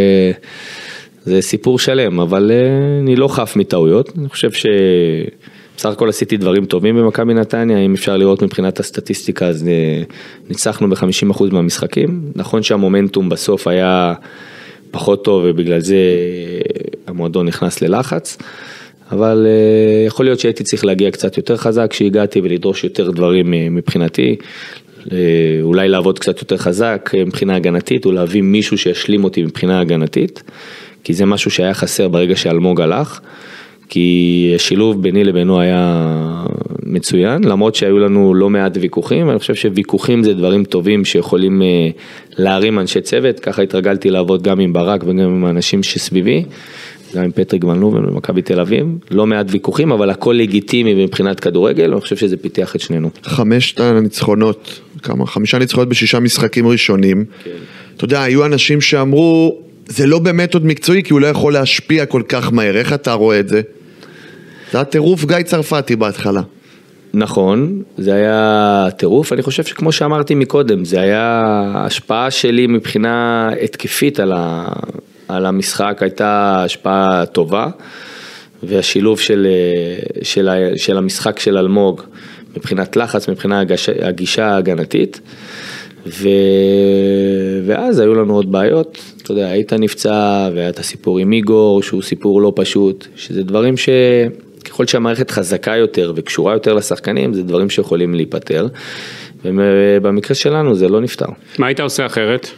זה סיפור שלם, אבל אני לא חף מטעויות. אני חושב שבסך הכל עשיתי דברים טובים במכבי נתניה, אם אפשר לראות מבחינת הסטטיסטיקה, אז ניצחנו ב-חמישים אחוז מהמשחקים. נכון שהמומנטום בסוף היה פחות טוב, ובגלל זה המועדון נכנס ללחץ, אבל יכול להיות שהייתי צריך להגיע קצת יותר חזק כשהגעתי, ולדרוש יותר דברים מבחינתי, אולי לעבוד קצת יותר חזק מבחינה הגנתית, או להביא מישהו שישלים אותי מבחינה הגנתית, כי זה משהו שהיה חסר ברגע שאלמוג הלך, כי השילוב ביני לבינו היה מצוין, למרות שהיו לנו לא מעט ויכוחים, אני חושב שוויכוחים זה דברים טובים שיכולים להרים אנשי צוות, ככה התרגלתי לעבוד גם עם ברק וגם עם האנשים שסביבי, גם עם פטריק ון לובן ומכבי תל אביב, לא מעט ויכוחים, אבל הכל לגיטימי מבחינת כדורגל, אני חושב שזה פיתח את שנינו. חמשת הניצחונות, כמה? חמישה ניצחונות בשישה משחקים ראשונים. כן. אתה יודע, היו אנשים שאמרו, זה לא באמת עוד מקצועי, כי הוא לא יכול להשפיע כל כך מהר. איך אתה רואה את זה? זה היה טירוף גיא צרפתי בהתחלה. נכון, זה היה טירוף, אני חושב שכמו שאמרתי מקודם, זה היה השפעה שלי מבחינה התקפית על ה... על המשחק הייתה השפעה טובה, והשילוב של, של, של המשחק של אלמוג, מבחינת לחץ, מבחינת הגישה ההגנתית, ו, ואז היו לנו עוד בעיות, אתה יודע, היית נפצע, והיה את הסיפור עם איגור, שהוא סיפור לא פשוט, שזה דברים שככל שהמערכת חזקה יותר וקשורה יותר לשחקנים, זה דברים שיכולים להיפטר, ובמקרה שלנו זה לא נפטר. מה היית עושה אחרת?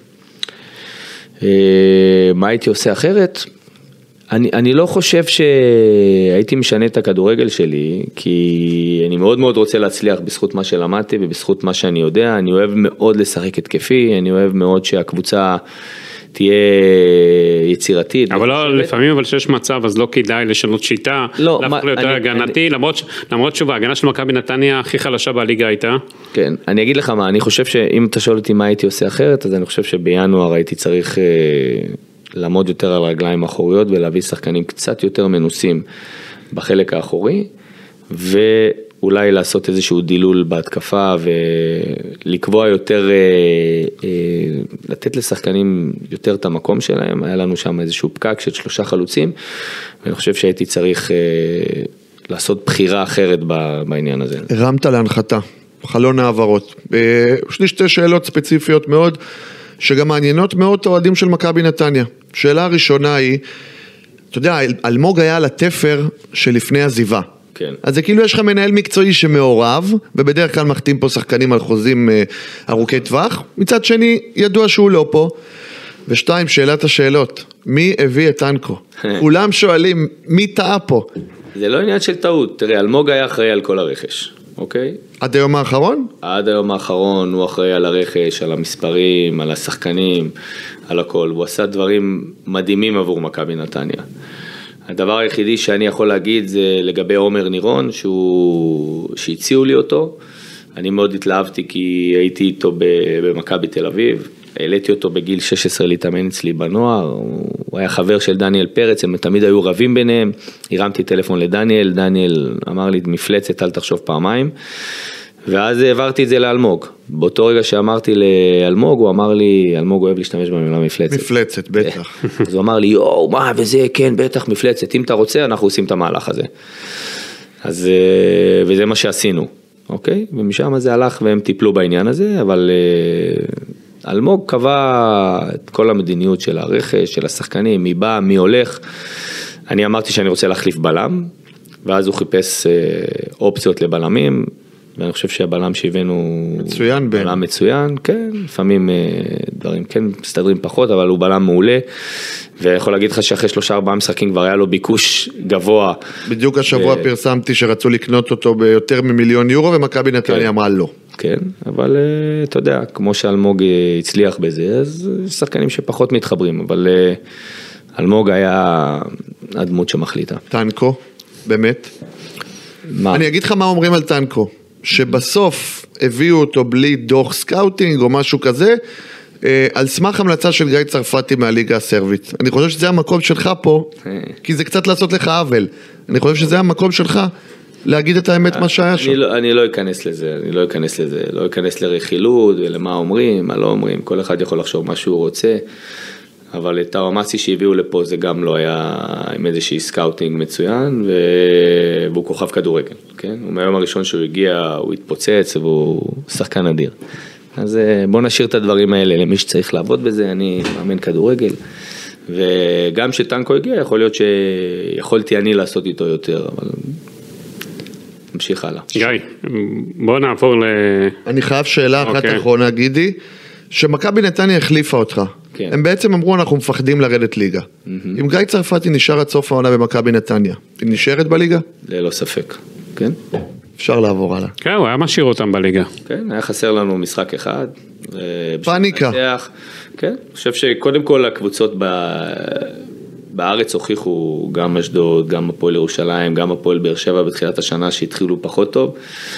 מה הייתי עושה אחרת? אני, אני לא חושב שהייתי משנה את הכדורגל שלי, כי אני מאוד מאוד רוצה להצליח בזכות מה שלמדתי ובזכות מה שאני יודע, אני אוהב מאוד לשחק התקפי, אני אוהב מאוד שהקבוצה תהיה יצירתית. אבל לא, לפעמים אבל שיש מצב, אז לא כדאי לשנות שיטה, לא, להפוך ליותר הגנתי, למרות, למרות שוב, ההגנה של מכבי נתניה הכי חלשה בליגה הייתה. כן, אני אגיד לך מה, אני חושב שאם אתה שואל אותי מה הייתי עושה אחרת, אז אני חושב שבינואר הייתי צריך אה, לעמוד יותר על רגליים אחוריות, ולהביא שחקנים קצת יותר מנוסים בחלק האחורי, ו... אולי לעשות איזשהו דילול בהתקפה ולקבוע יותר, לתת לשחקנים יותר את המקום שלהם, היה לנו שם איזשהו פקק של שלושה חלוצים, ואני חושב שהייתי צריך לעשות בחירה אחרת בעניין הזה. הרמת להנחתה, חלון העברות. יש לי שתי שאלות ספציפיות מאוד, שגם מעניינות מאוד את האוהדים של מכבי נתניה. שאלה הראשונה היא, אתה יודע, אלמוג היה על התפר שלפני עזיבה. כן. אז זה כאילו יש לך מנהל מקצועי שמעורב, ובדרך כלל מחתים פה שחקנים על חוזים ארוכי טווח, מצד שני ידוע שהוא לא פה, ושתיים, שאלת השאלות, מי הביא את טנקו? כולם שואלים, מי טעה פה? זה לא עניין של טעות, תראה, אלמוג היה אחראי על כל הרכש, אוקיי? עד היום האחרון? עד היום האחרון, הוא אחראי על הרכש, על המספרים, על השחקנים, על הכל, הוא עשה דברים מדהימים עבור מכבי נתניה. הדבר היחידי שאני יכול להגיד זה לגבי עומר נירון, שהוא, שהציעו לי אותו. אני מאוד התלהבתי כי הייתי איתו במכבי תל אביב, העליתי אותו בגיל שש עשרה להתאמן אצלי בנוער, הוא היה חבר של דניאל פרץ, הם תמיד היו רבים ביניהם, הרמתי טלפון לדניאל, דניאל אמר לי מפלצת, אל תחשוב פעמיים, ואז העברתי את זה לאלמוג. באותו רגע שאמרתי לאלמוג, הוא אמר לי, אלמוג אוהב להשתמש במילה מפלצת. מפלצת, בטח. אז הוא אמר לי, יואו, מה, וזה, כן, בטח, מפלצת. אם אתה רוצה, אנחנו עושים את המהלך הזה. אז, וזה מה שעשינו, אוקיי? ומשם זה הלך והם טיפלו בעניין הזה, אבל אלמוג קבע את כל המדיניות של הרכש, של השחקנים, מי בא, מי הולך. אני אמרתי שאני רוצה להחליף בלם, ואז הוא חיפש אופציות לבלמים, ואני חושב שהבלם שהבאנו מצוין בין. בלם מצוין, כן, לפעמים דברים כן מסתדרים פחות, אבל הוא בלם מעולה, ואני יכול להגיד לך שאחרי שלושה ארבעה משחקים כבר היה לו ביקוש גבוה. בדיוק השבוע ו... פרסמתי שרצו לקנות אותו ביותר ממיליון יורו, ומכבי נתניה כן. אמרה לא. כן, אבל אתה יודע, כמו שאלמוג הצליח בזה, אז שחקנים שפחות מתחברים, אבל אלמוג היה הדמות שמחליטה. טנקו, באמת. מה? אני אגיד לך מה אומרים על טנקו. שבסוף הביאו אותו בלי דוח סקאוטינג או משהו כזה, על סמך המלצה של גיא צרפתי מהליגה הסרבית. אני חושב שזה המקום שלך פה, כי זה קצת לעשות לך עוול. אני חושב שזה המקום שלך להגיד את האמת מה שהיה שם. אני לא, אני לא אכנס לזה, אני לא אכנס לזה, לא אכנס לרכילות ולמה אומרים, מה לא אומרים, כל אחד יכול לחשוב מה שהוא רוצה. אבל את האומאסי שהביאו לפה זה גם לא היה עם איזושהי סקאוטינג מצוין, והוא כוכב כדורגל, כן? הוא מהיום הראשון שהוא הגיע, הוא התפוצץ, והוא שחקן אדיר. אז בוא נשאיר את הדברים האלה למי שצריך לעבוד בזה, אני מאמן כדורגל, וגם שטנקו הגיע, יכול להיות שיכולתי אני לעשות איתו יותר, אבל נמשיך הלאה. גיא, בוא נעבור ל... אני חייב שאלה אחת אחרונה, גידי, שמכבי נתניה החליפה אותך. כן. הם בעצם אמרו, אנחנו מפחדים לרדת ליגה. אם גיא צרפתי נשאר עד סוף העונה במכבי נתניה, היא נשארת בליגה? ללא ספק, כן? אפשר לעבור הלאה. כן, הוא היה משאיר אותם בליגה. כן, היה חסר לנו משחק אחד. פאניקה. כן, אני חושב שקודם כל הקבוצות ב... בארץ הוכיחו גם אשדוד, גם הפועל ירושלים, גם הפועל באר שבע בתחילת השנה שהתחילו פחות טוב.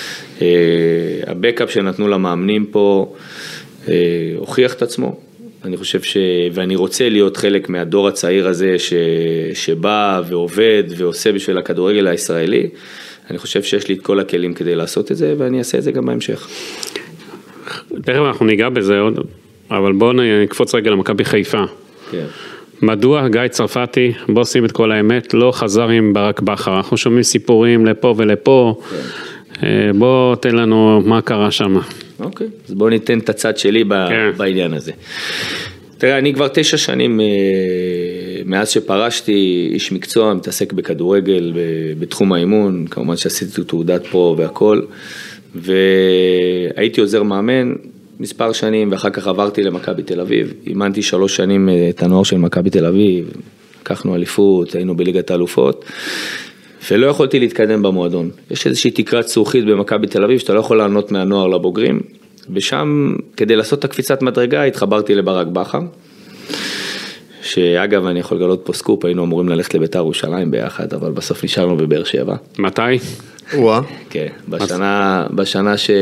הבקאפ שנתנו למאמנים פה הוכיח את עצמו. אני חושב ש... ואני רוצה להיות חלק מהדור הצעיר הזה ש... שבא ועובד ועושה בשביל הכדורגל הישראלי. אני חושב שיש לי את כל הכלים כדי לעשות את זה, ואני אעשה את זה גם בהמשך. תכף אנחנו ניגע בזה עוד, אבל בואו נקפוץ רגע למכבי חיפה. כן. מדוע גיא צרפתי, בוא שים את כל האמת, לא חזר עם ברק בכר? אנחנו שומעים סיפורים לפה ולפה, כן. בוא תן לנו מה קרה שם. אוקיי, אז בואו ניתן את הצד שלי כן. בעניין הזה. תראה, אני כבר תשע שנים, מאז שפרשתי, איש מקצוע, מתעסק בכדורגל, בתחום האימון, כמובן שעשיתי תעודת פרו והכל, והייתי עוזר מאמן מספר שנים, ואחר כך עברתי למכבי תל אביב, אימנתי שלוש שנים את הנוער של מכבי תל אביב, לקחנו אליפות, היינו בליגת האלופות, ולא יכולתי להתקדם במועדון. יש איזושהי תקרת זכוכית במכבי תל אביב, שאתה לא יכול לענות מהנוער לבוגרים, ושם, כדי לעשות את הקפיצת מדרגה, התחברתי לברק בכר, שאגב, אני יכול לגלות פה סקופ, היינו אמורים ללכת לביתר ירושלים ביחד, אבל בסוף נשארנו בבאר שבע. מתי? וואה. כן, בשנה, בשנה ש...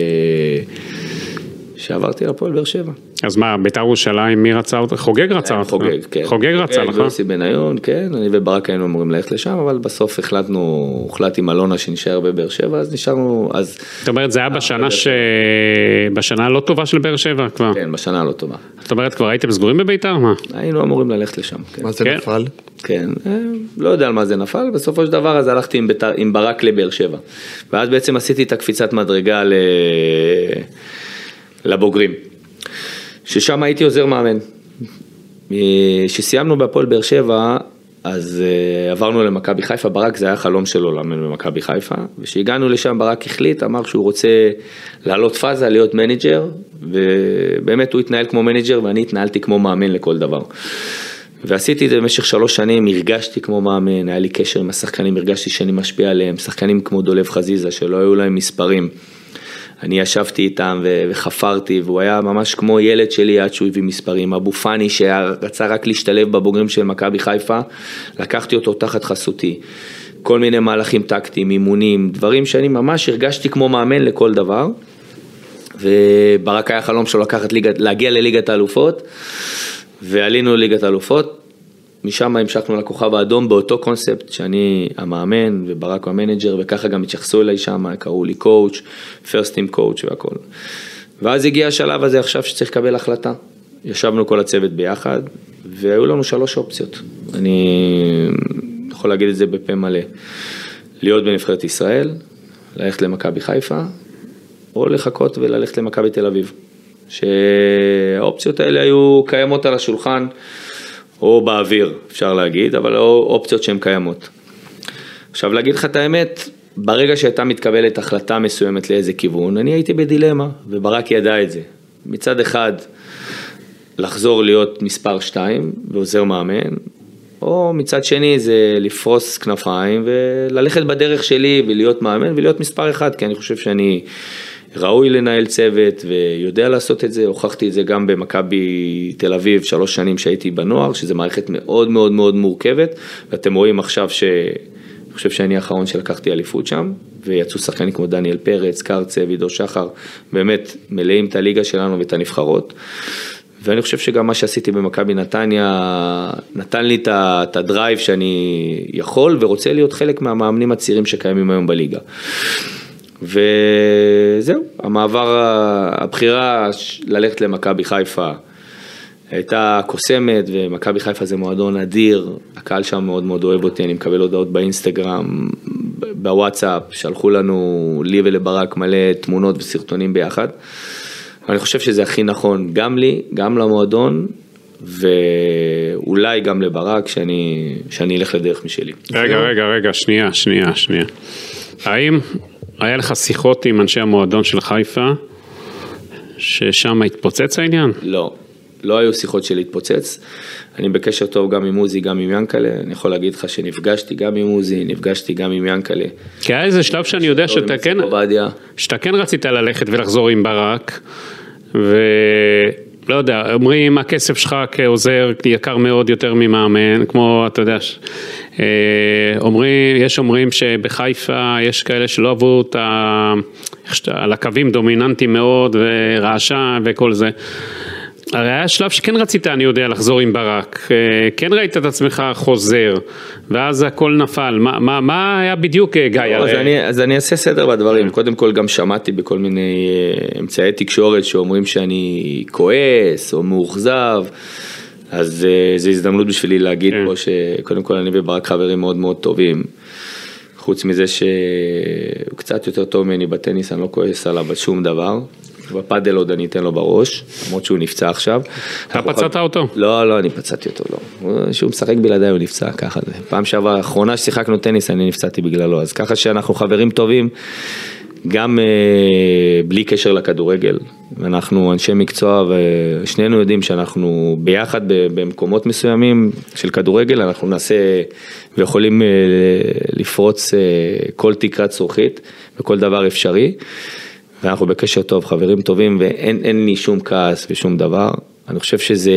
שעברתי לפועל באר שבע. אז מה, ביתר ירושלים, מי רצה אותך? חוגג רצה אותך? חוגג, כן. חוגג רצה, נכון? ויוסי בניון, כן, אני וברק היינו אמורים ללכת לשם, אבל בסוף החלטנו, הוחלט עם אלונה שנשאר בבאר שבע, אז נשארנו, אז... זאת אומרת, זה היה בשנה ש... בשנה הלא טובה של באר שבע כבר? כן, בשנה הלא טובה. זאת אומרת, כבר הייתם סגורים בביתר, מה? היינו אמורים ללכת לשם, כן. מה זה נפל? כן, לא יודע על מה זה נפל, בסופו של דבר אז הלכתי עם, ביתר, עם ברק לבאר שבע, ואז בעצם עשיתי את הקפיצת מדרגה ל... לבוגרים, ששם הייתי עוזר מאמן. שסיימנו בהפועל באר שבע, אז עברנו למכבי חיפה, ברק זה היה חלום שלו לאמן במכבי חיפה, ושהגענו לשם ברק החליט, אמר שהוא רוצה לעלות פאזה, להיות מנג'ר, ובאמת הוא התנהל כמו מנג'ר, ואני התנהלתי כמו מאמן לכל דבר. ועשיתי את זה במשך שלוש שנים, הרגשתי כמו מאמן, היה לי קשר עם השחקנים, הרגשתי שאני משפיע עליהם, שחקנים כמו דולב חזיזה, שלא היו להם מספרים, אני ישבתי איתם וחפרתי, והוא היה ממש כמו ילד שלי עד שהוא הביא מספרים. אבו פני שרצה רק להשתלב בבוגרים של מכבי חיפה, לקחתי אותו תחת חסותי. כל מיני מהלכים טקטיים, אימונים, דברים שאני ממש הרגשתי כמו מאמן לכל דבר. וברק היה חלום שלו לקחת ליגת, להגיע לליגת האלופות, ועלינו לליגת האלופות. משם המשכנו לכוכב האדום באותו קונספט שאני המאמן וברק המנג'ר, וככה גם התייחסו אליי שם, קראו לי קואוץ', פרסט טים קואוץ' והכל. ואז הגיע השלב הזה עכשיו שצריך לקבל החלטה. ישבנו כל הצוות ביחד, והיו לנו שלוש אופציות. אני יכול להגיד את זה בפה מלא. להיות בנבחרת ישראל, ללכת למכבי חיפה, או לחכות וללכת למכבי תל אביב. שהאופציות האלה היו קיימות על השולחן, או באוויר, אפשר להגיד, אבל לא אופציות שהן קיימות. עכשיו, להגיד לך את האמת, ברגע שהייתה מתקבלת החלטה מסוימת לאיזה כיוון, אני הייתי בדילמה, וברק ידע את זה. מצד אחד, לחזור להיות מספר שתיים, ועוזר מאמן, או מצד שני זה לפרוס כנפיים, וללכת בדרך שלי, ולהיות מאמן, ולהיות מספר אחד, כי אני חושב שאני ראוי לנהל צוות, ויודע לעשות את זה, הוכחתי את זה גם במכבי תל אביב, שלוש שנים שהייתי בנוער, שזה מערכת מאוד מאוד מאוד מורכבת, ואתם רואים עכשיו ש... אני חושב שאני האחרון שלקחתי אליפות שם, ויצאו שחקנים כמו דניאל פרץ, קרצה, וידו שחר, באמת מלאים את הליגה שלנו ואת הנבחרות, ואני חושב שגם מה שעשיתי במכבי נתניה, נתן לי את הדרייב שאני יכול, ורוצה להיות חלק מהמאמנים הצעירים שקיימים היום בליגה. וזהו, המעבר, הבחירה ללכת למכבי חיפה, הייתה קוסמת, ומכבי חיפה זה מועדון אדיר, הקהל שם מאוד מאוד אוהב אותי, אני מקבל הודעות באינסטגרם, בוואטסאפ, שלחו לנו, לי ולברק מלא תמונות וסרטונים ביחד, אני חושב שזה הכי נכון, גם לי, גם למועדון, ואולי גם לברק, שאני, שאני אלך לדרך משלי. רגע, רגע, רגע, שנייה, שנייה, שנייה. האם היה לך שיחות עם אנשי המועדון של חיפה, ששם התפוצץ העניין? לא. לא היו שיחות של להתפוצץ, אני בקשר טוב גם עם עוזי, גם עם ינקלה, אני יכול להגיד לך שנפגשתי גם עם עוזי, נפגשתי גם עם ינקלה. כי היה איזה שלב שאני יודע שאתה כן, שאתה כן רצית ללכת ולחזור עם ברק, ולא יודע, אומרים הכסף שלך כעוזר יקר מאוד יותר ממאמן, כמו אתה יודע, אומרים, יש אומרים שבחיפה יש כאלה שלא אהבו את ה... על הקווים דומיננטיים מאוד ורעשה וכל זה. הרי היה שלב שכן רצית, אני יודע, לחזור עם ברק, כן ראית את עצמך חוזר, ואז הכל נפל, מה, מה, מה היה בדיוק גיא? אז, אני, אז אני אעשה סדר בדברים, קודם כל גם שמעתי בכל מיני אמצעי תקשורת שאומרים שאני כועס או מאוכזב, אז זו הזדמנות בשבילי להגיד פה שקודם כל אני וברק חברים מאוד מאוד טובים, חוץ מזה שהוא קצת יותר טוב ממני בטניס, אני לא כועס עליו בשום דבר, בפאדל עוד אני אתן לו בראש, למרות שהוא נפצע עכשיו. אתה פצעת אותו? לא, לא, אני פצעתי אותו, לא. שהוא משחק בלעדיי, הוא נפצע ככה. פעם שעברה, האחרונה ששיחקנו טניס, אני נפצעתי בגללו, אז ככה שאנחנו חברים טובים, גם בלי קשר לכדורגל. אנחנו אנשי מקצוע, ושנינו יודעים שאנחנו ביחד במקומות מסוימים של כדורגל, אנחנו נעשה ויכולים לפרוץ כל תקרת זכוכית, וכל דבר אפשרי. ואנחנו בקשר טוב, חברים טובים, ואין אין לי שום כעס ושום דבר. אני חושב שזה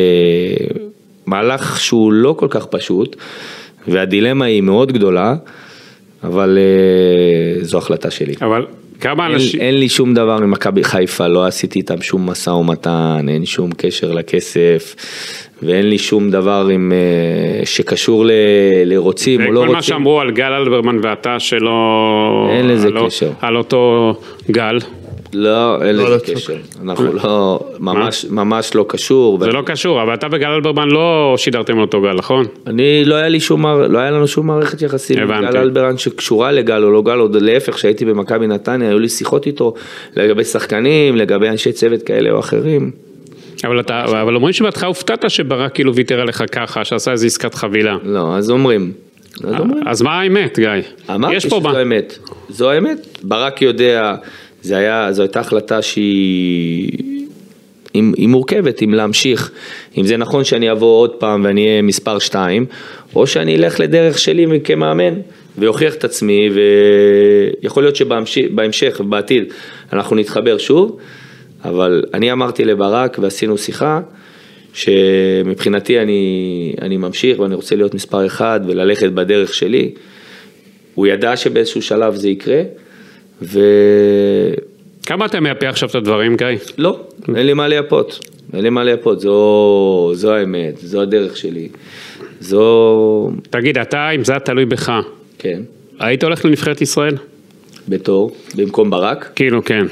מהלך שהוא לא כל כך פשוט, והדילמה היא מאוד גדולה, אבל uh, זו החלטה שלי. אבל כמה אין, אנשים... אין לי שום דבר עם מכבי חיפה, לא עשיתי איתם שום מסע ומתן, אין שום קשר לכסף, ואין לי שום דבר עם, uh, שקשור ל, לרוצים או לא רוצים. וכל מה שאמרו על גל אלברמן ואתה שלא... אין לזה על, קשר. על אותו גל. לא, אין לזה קשר. אנחנו לא, ממש, ממש לא קשור. זה לא קשור, אבל אתה וגל אלברמן לא שידרתם אותו גל, נכון? אני, לא היה לי שום, לא היה לנו שום מערכת יחסים. הבנתי. גל אלברמן שקשורה לגל או לא גל, או להפך, שהייתי במכבי נתניה, היו לי שיחות איתו לגבי שחקנים, לגבי אנשי צוות כאלה או אחרים. אבל אתה, אבל אומרים שבהתחלה הופתעת שברק כאילו ויתר עליך ככה, שעשה איזו עסקת חבילה. לא, אז אומרים. אז אומרים. אז מה האמת, גיא? אמרתי שזו האמת. זו האמת. ברק יודע... זה היה, זו הייתה החלטה שהיא היא, היא מורכבת, אם להמשיך, אם זה נכון שאני אבוא עוד פעם ואני אהיה מספר שתיים, או שאני אלך לדרך שלי כמאמן, ויוכיח את עצמי, ויכול להיות שבהמשך, בעתיד, אנחנו נתחבר שוב, אבל אני אמרתי לברק ועשינו שיחה, שמבחינתי אני, אני ממשיך ואני רוצה להיות מספר אחד וללכת בדרך שלי, הוא ידע שבאיזשהו שלב זה יקרה, ו... כמה אתה מייפה עכשיו את הדברים, גיא? לא, אין לי מה לייפות, אין לי מה לייפות, זו, זו האמת, זו הדרך שלי, זו... תגיד, אתה, אם זה היה תלוי בך, כן. היית הולך לנבחרת ישראל? בתור, במקום ברק? כאילו, כן.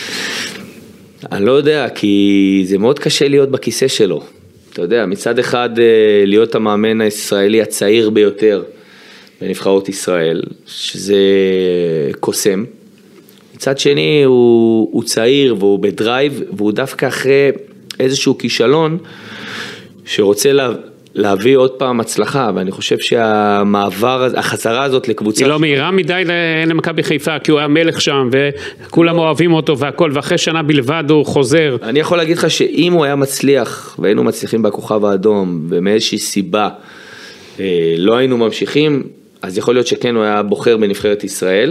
אני לא יודע, כי זה מאוד קשה להיות בכיסא שלו, אתה יודע, מצד אחד להיות המאמן הישראלי הצעיר ביותר בנבחרות ישראל, שזה קוסם, מצד שני הוא, הוא צעיר והוא בדרייב, והוא דווקא אחרי איזשהו כישלון, שרוצה לה, להביא עוד פעם הצלחה, ואני חושב שהמעבר, החזרה הזאת לקבוצה... היא לא מהירה מדי למכבי חיפה, כי הוא היה מלך שם, וכולם אוהבים אותו והכל, ואחרי שנה בלבד הוא חוזר. אני יכול להגיד לך שאם הוא היה מצליח, והיינו מצליחים בכוכב האדום, ומאיזושהי סיבה, לא היינו ממשיכים, אז יכול להיות שכן הוא היה בוחר בנבחרת ישראל,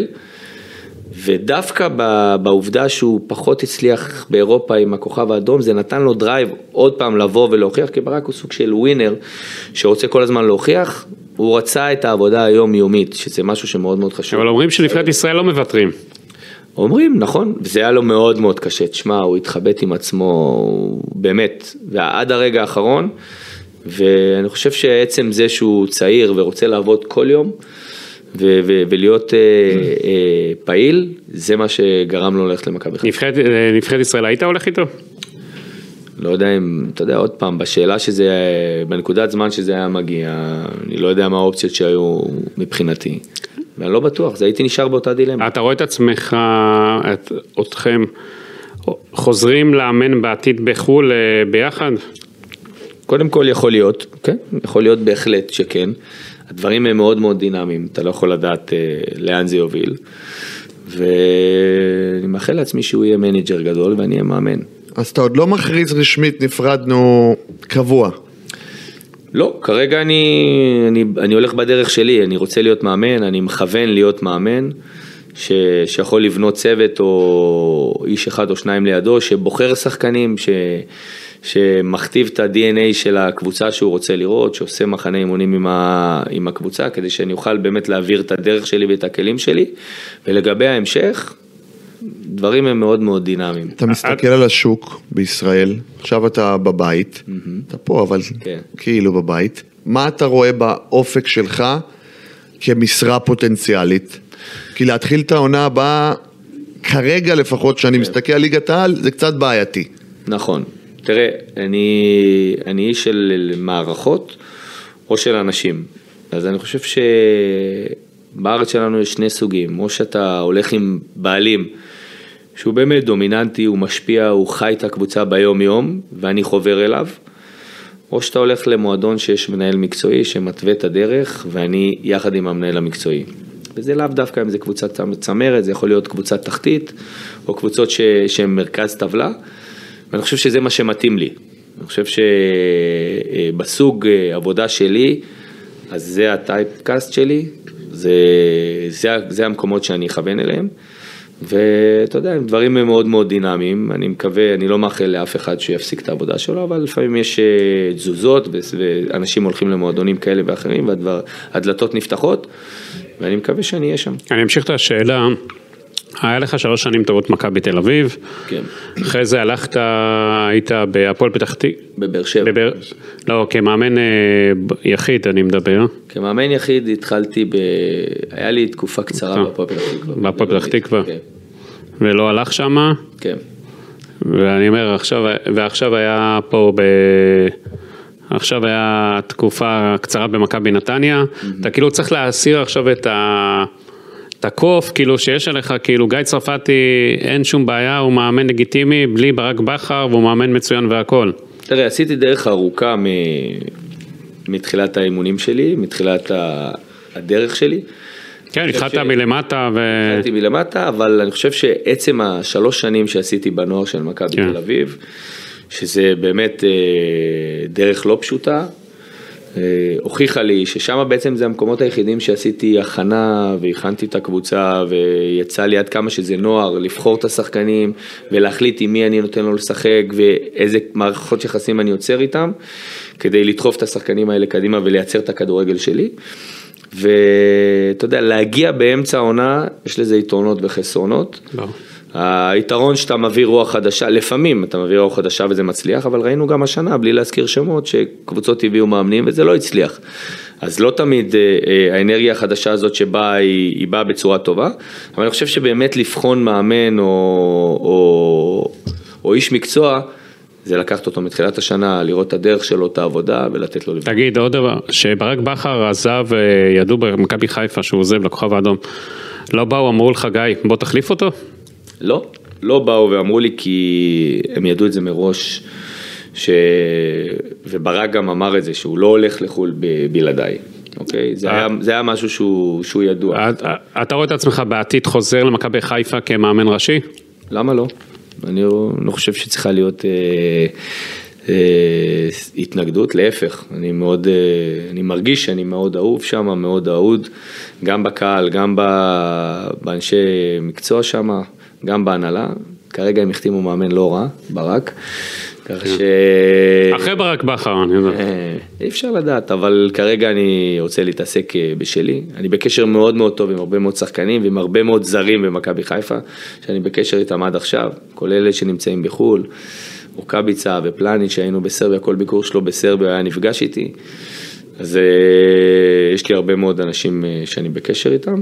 ודווקא בעובדה שהוא פחות הצליח באירופה עם הכוכב האדום, זה נתן לו דרייב עוד פעם לבוא ולהוכיח, כי ברק הוא סוג של ווינר, שרוצה כל הזמן להוכיח, הוא רצה את העבודה היומיומית, שזה משהו שמאוד מאוד חשוב. אבל אומרים שנבחרת ישראל לא מוותרים. אומרים, נכון, וזה היה לו מאוד מאוד קשה, תשמע, הוא התחבט עם עצמו, באמת, ועד הרגע האחרון, ואני חושב שעצם זה שהוא צעיר ורוצה לעבוד כל יום, ו- ו- ולהיות אה, אה, פעיל, זה מה שגרם לו ללכת למכבי חיפה. נבחרת, נבחרת ישראל, היית הולך איתו? לא יודע אם, אתה יודע, עוד פעם, בשאלה שזה, בנקודת זמן שזה היה מגיע, אני לא יודע מה האופציות שהיו מבחינתי, ואני לא בטוח, זה הייתי נשאר באותה דילמה. אתה רואה את עצמך, את, אתכם, חוזרים לאמן בעתיד בחול ביחד? קודם כל יכול להיות, כן, יכול להיות בהחלט שכן, הדברים הם מאוד מאוד דינמיים, אתה לא יכול לדעת אה, לאן זה יוביל, ואני מאחל לעצמי שהוא יהיה מנג'ר גדול ואני אהיה מאמן. אז אתה עוד לא מכריז רשמית, נפרדנו קבוע. לא, כרגע אני, אני, אני הולך בדרך שלי, אני רוצה להיות מאמן, אני מכוון להיות מאמן, ש, שיכול לבנות צוות או איש אחד או שניים לידו, שבוחר שחקנים, ש, שמכתיב את ה-די אן איי של הקבוצה שהוא רוצה לראות, שעושה מחנה אימונים עם, ה, עם הקבוצה, כדי שאני אוכל באמת להעביר את הדרך שלי ואת הכלים שלי, ולגבי ההמשך, דברים הם מאוד מאוד דינמיים. אתה מסתכל על השוק בישראל, עכשיו אתה בבית, אתה פה אבל כאילו בבית, מה אתה רואה באופק שלך כמשרה פוטנציאלית? כי להתחיל את העונה הבאה, כרגע לפחות שאני מסתכל על ליגת העל, זה קצת בעייתי. נכון. תראה, אני, אני איש של מערכות או של אנשים. אז אני חושב שבארץ שלנו יש שני סוגים. או שאתה הולך עם בעלים, שהוא באמת דומיננטי, הוא משפיע, הוא חי את הקבוצה ביום יום, ואני חובר אליו. או שאתה הולך למועדון שיש מנהל מקצועי, שמתווה את הדרך, ואני יחד עם המנהל המקצועי. וזה לאו דווקא אם זה קבוצת צמרת, זה יכול להיות קבוצת תחתית, או קבוצות שהן מרכז טבלה, ואני חושב שזה מה שמתאים לי. אני חושב שבסוג עבודה שלי, אז זה הטייפקאסט שלי, זה, זה, זה המקומות שאני אכוון אליהם, ואתה יודע, דברים מאוד מאוד דינמיים, אני מקווה, אני לא מאחל לאף אחד שיפסיק את העבודה שלו, אבל לפעמים יש תזוזות, ואנשים הולכים למועדונים כאלה ואחרים, והדלתות נפתחות, ואני מקווה שאני אהיה שם. אני אמשיך את השאלה, היה לך שלוש שנים טובות מכבי תל אביב, כן. אחרי זה הלכת, היית בהפועל פתח תקווה, בבאר שבע. בבר... לא, כמאמן יחיד אני מדבר. כמאמן יחיד התחלתי, ב... היה לי תקופה קצרה בהפועל פתח תקווה. בהפועל פתח תקווה. כן. ולא הלך שמה. כן. ואני אומר, עכשיו, ועכשיו היה פה ב... עכשיו היה תקופה קצרה במכבי נתניה, אתה כאילו צריך להסיר עכשיו את ה... את הקוף, כאילו שיש עליך, כאילו גיא צרפתי, אין שום בעיה, הוא מאמן לגיטימי, בלי ברק בכר, והוא מאמן מצוין והכל. תראה, עשיתי דרך ארוכה מ... מתחילת האימונים שלי, מתחילת הדרך שלי. כן, התחלת ש... מלמטה ו... התחלתי מלמטה, אבל אני חושב שעצם השלוש שנים שעשיתי בנוער של מכבי כן. תל אביב, שזה באמת דרך לא פשוטה, הוכיחה לי ששם בעצם זה המקומות היחידים שעשיתי הכנה והכנתי את הקבוצה ויצא לי עד כמה שזה נוער לבחור את השחקנים ולהחליט עם מי אני נותן לו לשחק ואיזה מערכות יחסים אני יוצר איתם כדי לדחוף את השחקנים האלה קדימה ולייצר את הכדורגל שלי. ואתה יודע, להגיע באמצע העונה יש לזה יתרונות וחסרונות. לא. היתרון שאתה מביא רוח חדשה, לפעמים אתה מביא רוח חדשה וזה מצליח, אבל ראינו גם השנה, בלי להזכיר שמות, שקבוצות הביאו מאמנים וזה לא הצליח. אז לא תמיד האנרגיה החדשה הזאת שבאה, היא, היא באה בצורה טובה, אבל אני חושב שבאמת לבחון מאמן או, או, או איש מקצוע, זה לקחת אותו מתחילת השנה, לראות את הדרך שלו, את העבודה ולתת לו לבוא. תגיד עוד דבר, שברק בכר עזב, ידעו במכבי חיפה שהוא עוזב לכוכב האדום, לא באו, אמרו לך גיא, בוא תחליף אותו? לא, לא באו ואמרו לי כי הם ידעו את זה מראש, ש... וברק גם אמר את זה, שהוא לא הולך לחול בלעדיי, אוקיי? זה היה, זה היה משהו שהוא, שהוא ידוע. אתה רואה את עצמך בעתיד חוזר למכבי חיפה כמאמן ראשי? למה לא? אני לא חושב שצריכה להיות אה, אה, התנגדות, להפך, אני מאוד, אה, אני מרגיש שאני מאוד אהוב שם, מאוד אהוד, גם בקהל, גם באנשי מקצוע שם, גם בהנהלה, כרגע הם החתימו מאמן לא רע, ברק, כך ש... אחרי ברק בכר, אני יודע. אי אפשר לדעת, אבל כרגע אני רוצה להתעסק בשלי, אני בקשר מאוד מאוד טוב עם הרבה מאוד שחקנים, ועם הרבה מאוד זרים במכבי חיפה, שאני בקשר איתם עד עכשיו, כל אלה שנמצאים בחול, רוקביצה ופלני, שהיינו בסרביה, כל ביקור שלו בסרביה היה נפגש איתי, אז יש לי הרבה מאוד אנשים שאני בקשר איתם,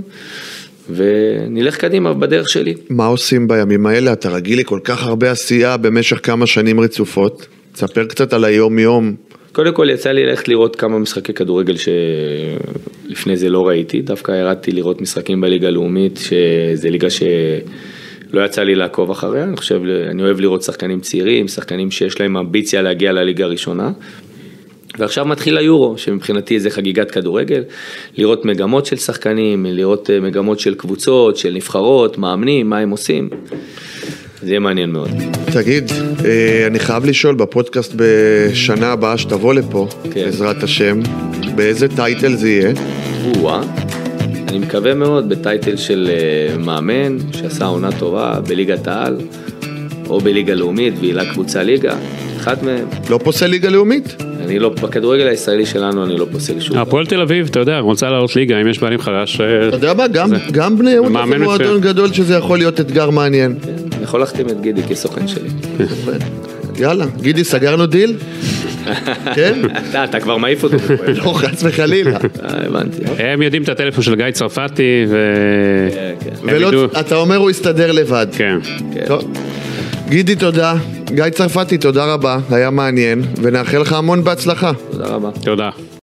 ונלך קדימה בדרך שלי. מה עושים בימים האלה? אתה רגיל לכל כך הרבה עשייה במשך כמה שנים רצופות. תספר קצת על היום יום. קודם כל יצא לי ללכת לראות כמה משחקי כדורגל שלפני זה לא ראיתי. דווקא הראיתי לראות משחקים בליגה הלאומית, שזה ליגה שלא יצא לי לעקוב אחריה. אני חושב, אני אוהב לראות שחקנים צעירים, שחקנים שיש להם אמביציה להגיע לליגה הראשונה. ועכשיו מתחיל היורו, שמבחינתי זה חגיגת כדורגל, לראות מגמות של שחקנים, לראות מגמות של קבוצות, של נבחרות, מאמנים, מה הם עושים. זה יהיה מעניין מאוד. תגיד, אני חייב לשאול בפודקאסט בשנה הבאה שתבוא לפה, כן. בעזרת השם, באיזה טייטל זה יהיה? וואה, אני מקווה מאוד בטייטל של מאמן, שעשה עונה טובה בליגת העל, או בליגה לאומית, והילה קבוצה ליגה, אחד מהם. לא פוסל ליגה לאומית? אני לא, בכדורגל הישראלי שלנו אני לא פוסל שוב. הפועל תל אביב, אתה יודע, רוצה לעלות ליגה, אם יש בעלים חדש. אתה יודע מה, גם, גם בני יהודה זה מועדון גדול שזה יכול להיות אתגר מעניין. כן, אני יכול להחתים את גידי כסוכן שלי. יאללה, גידי, סגרנו דיל? כן? אתה כבר מעיף אותו. לא, חץ וחלילה. הבנתי. הם יודעים את הטלפון של גיא צרפתי, ואתה אומר הוא יסתדר לבד. כן. גידי, תודה. גיא צרפתי, תודה רבה, היה מעניין, ונאחל לך המון בהצלחה. תודה רבה. תודה.